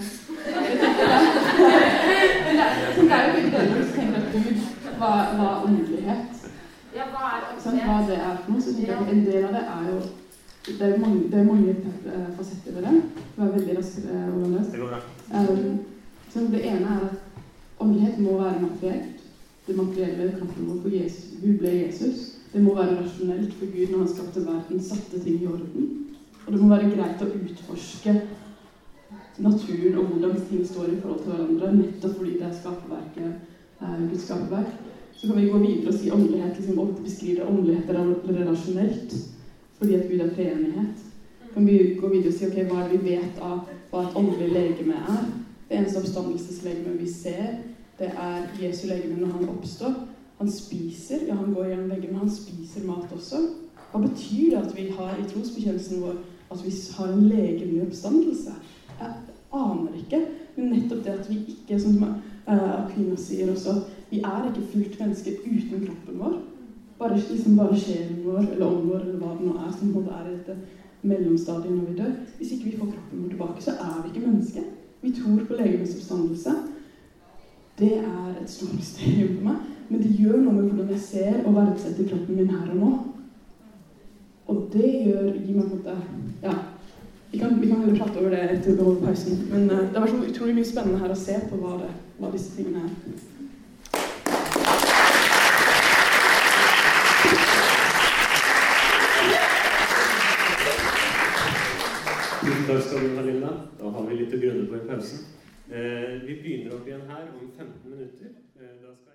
Men det er jo ikke det når du tenker at Gud var, var åndelighet. Ja, hva er åndelighet? Sånn, hva det er for noe, så tenker jeg at en del av det er jo det er mange, det er mange fasetter ved det. Det er veldig raskt og løst. Det går bra. Um, så det ene er at åndelighet må være materielt. Det materielle kroppen vår for Jesus. Gud ble Jesus. Det må være rasjonelt for Gud når han skapte verden, satte ting i orden. Og det må være greit å utforske naturen og hvordan ting står i forhold til hverandre, nettopp fordi det er skaperverket, eh, Guds skaperverk. Så kan vi gå videre og si åndelighet, liksom, og beskrive åndelighet eller rasjonelt, fordi at Gud er treenighet. Kan vi gå videre og si, ok, hva er det vi vet av hva et åndelig legeme er? Det eneste oppstandelseslegeme vi ser, det er Jesu legeme når han oppstår. Han spiser, ja han går gjennom legeme, han spiser mat også. Hva betyr det at vi har i trosbekjennelsen vår at vi har en legemlig oppstandelse? Jeg aner ikke, men nettopp det at vi ikke, som uh, Aquina sier også, vi er ikke fullt menneske uten kroppen vår. Bare, liksom bare sjelen vår, eller ånden vår, eller hva det nå er, som er i dette mellomstadiet når vi dør. Hvis ikke vi får kroppen vår tilbake, så er vi ikke menneske. Vi tror på legemets oppstandelse. Det er et stort mysterium for meg, men det gjør noe med hvordan jeg ser og verdsetter kroppen min her og nå. Og det gjør, gir meg på en måte, ja, vi kan, vi kan heller prate over det etter over pausen, men uh, det var så utrolig mye spennende her å se på hva, det, hva disse tingene er. Tusen takk skal du ha, Linda. Da har vi litt å grunne på i pausen. Eh, vi begynner opp igjen her om femten minutter. Eh, da skal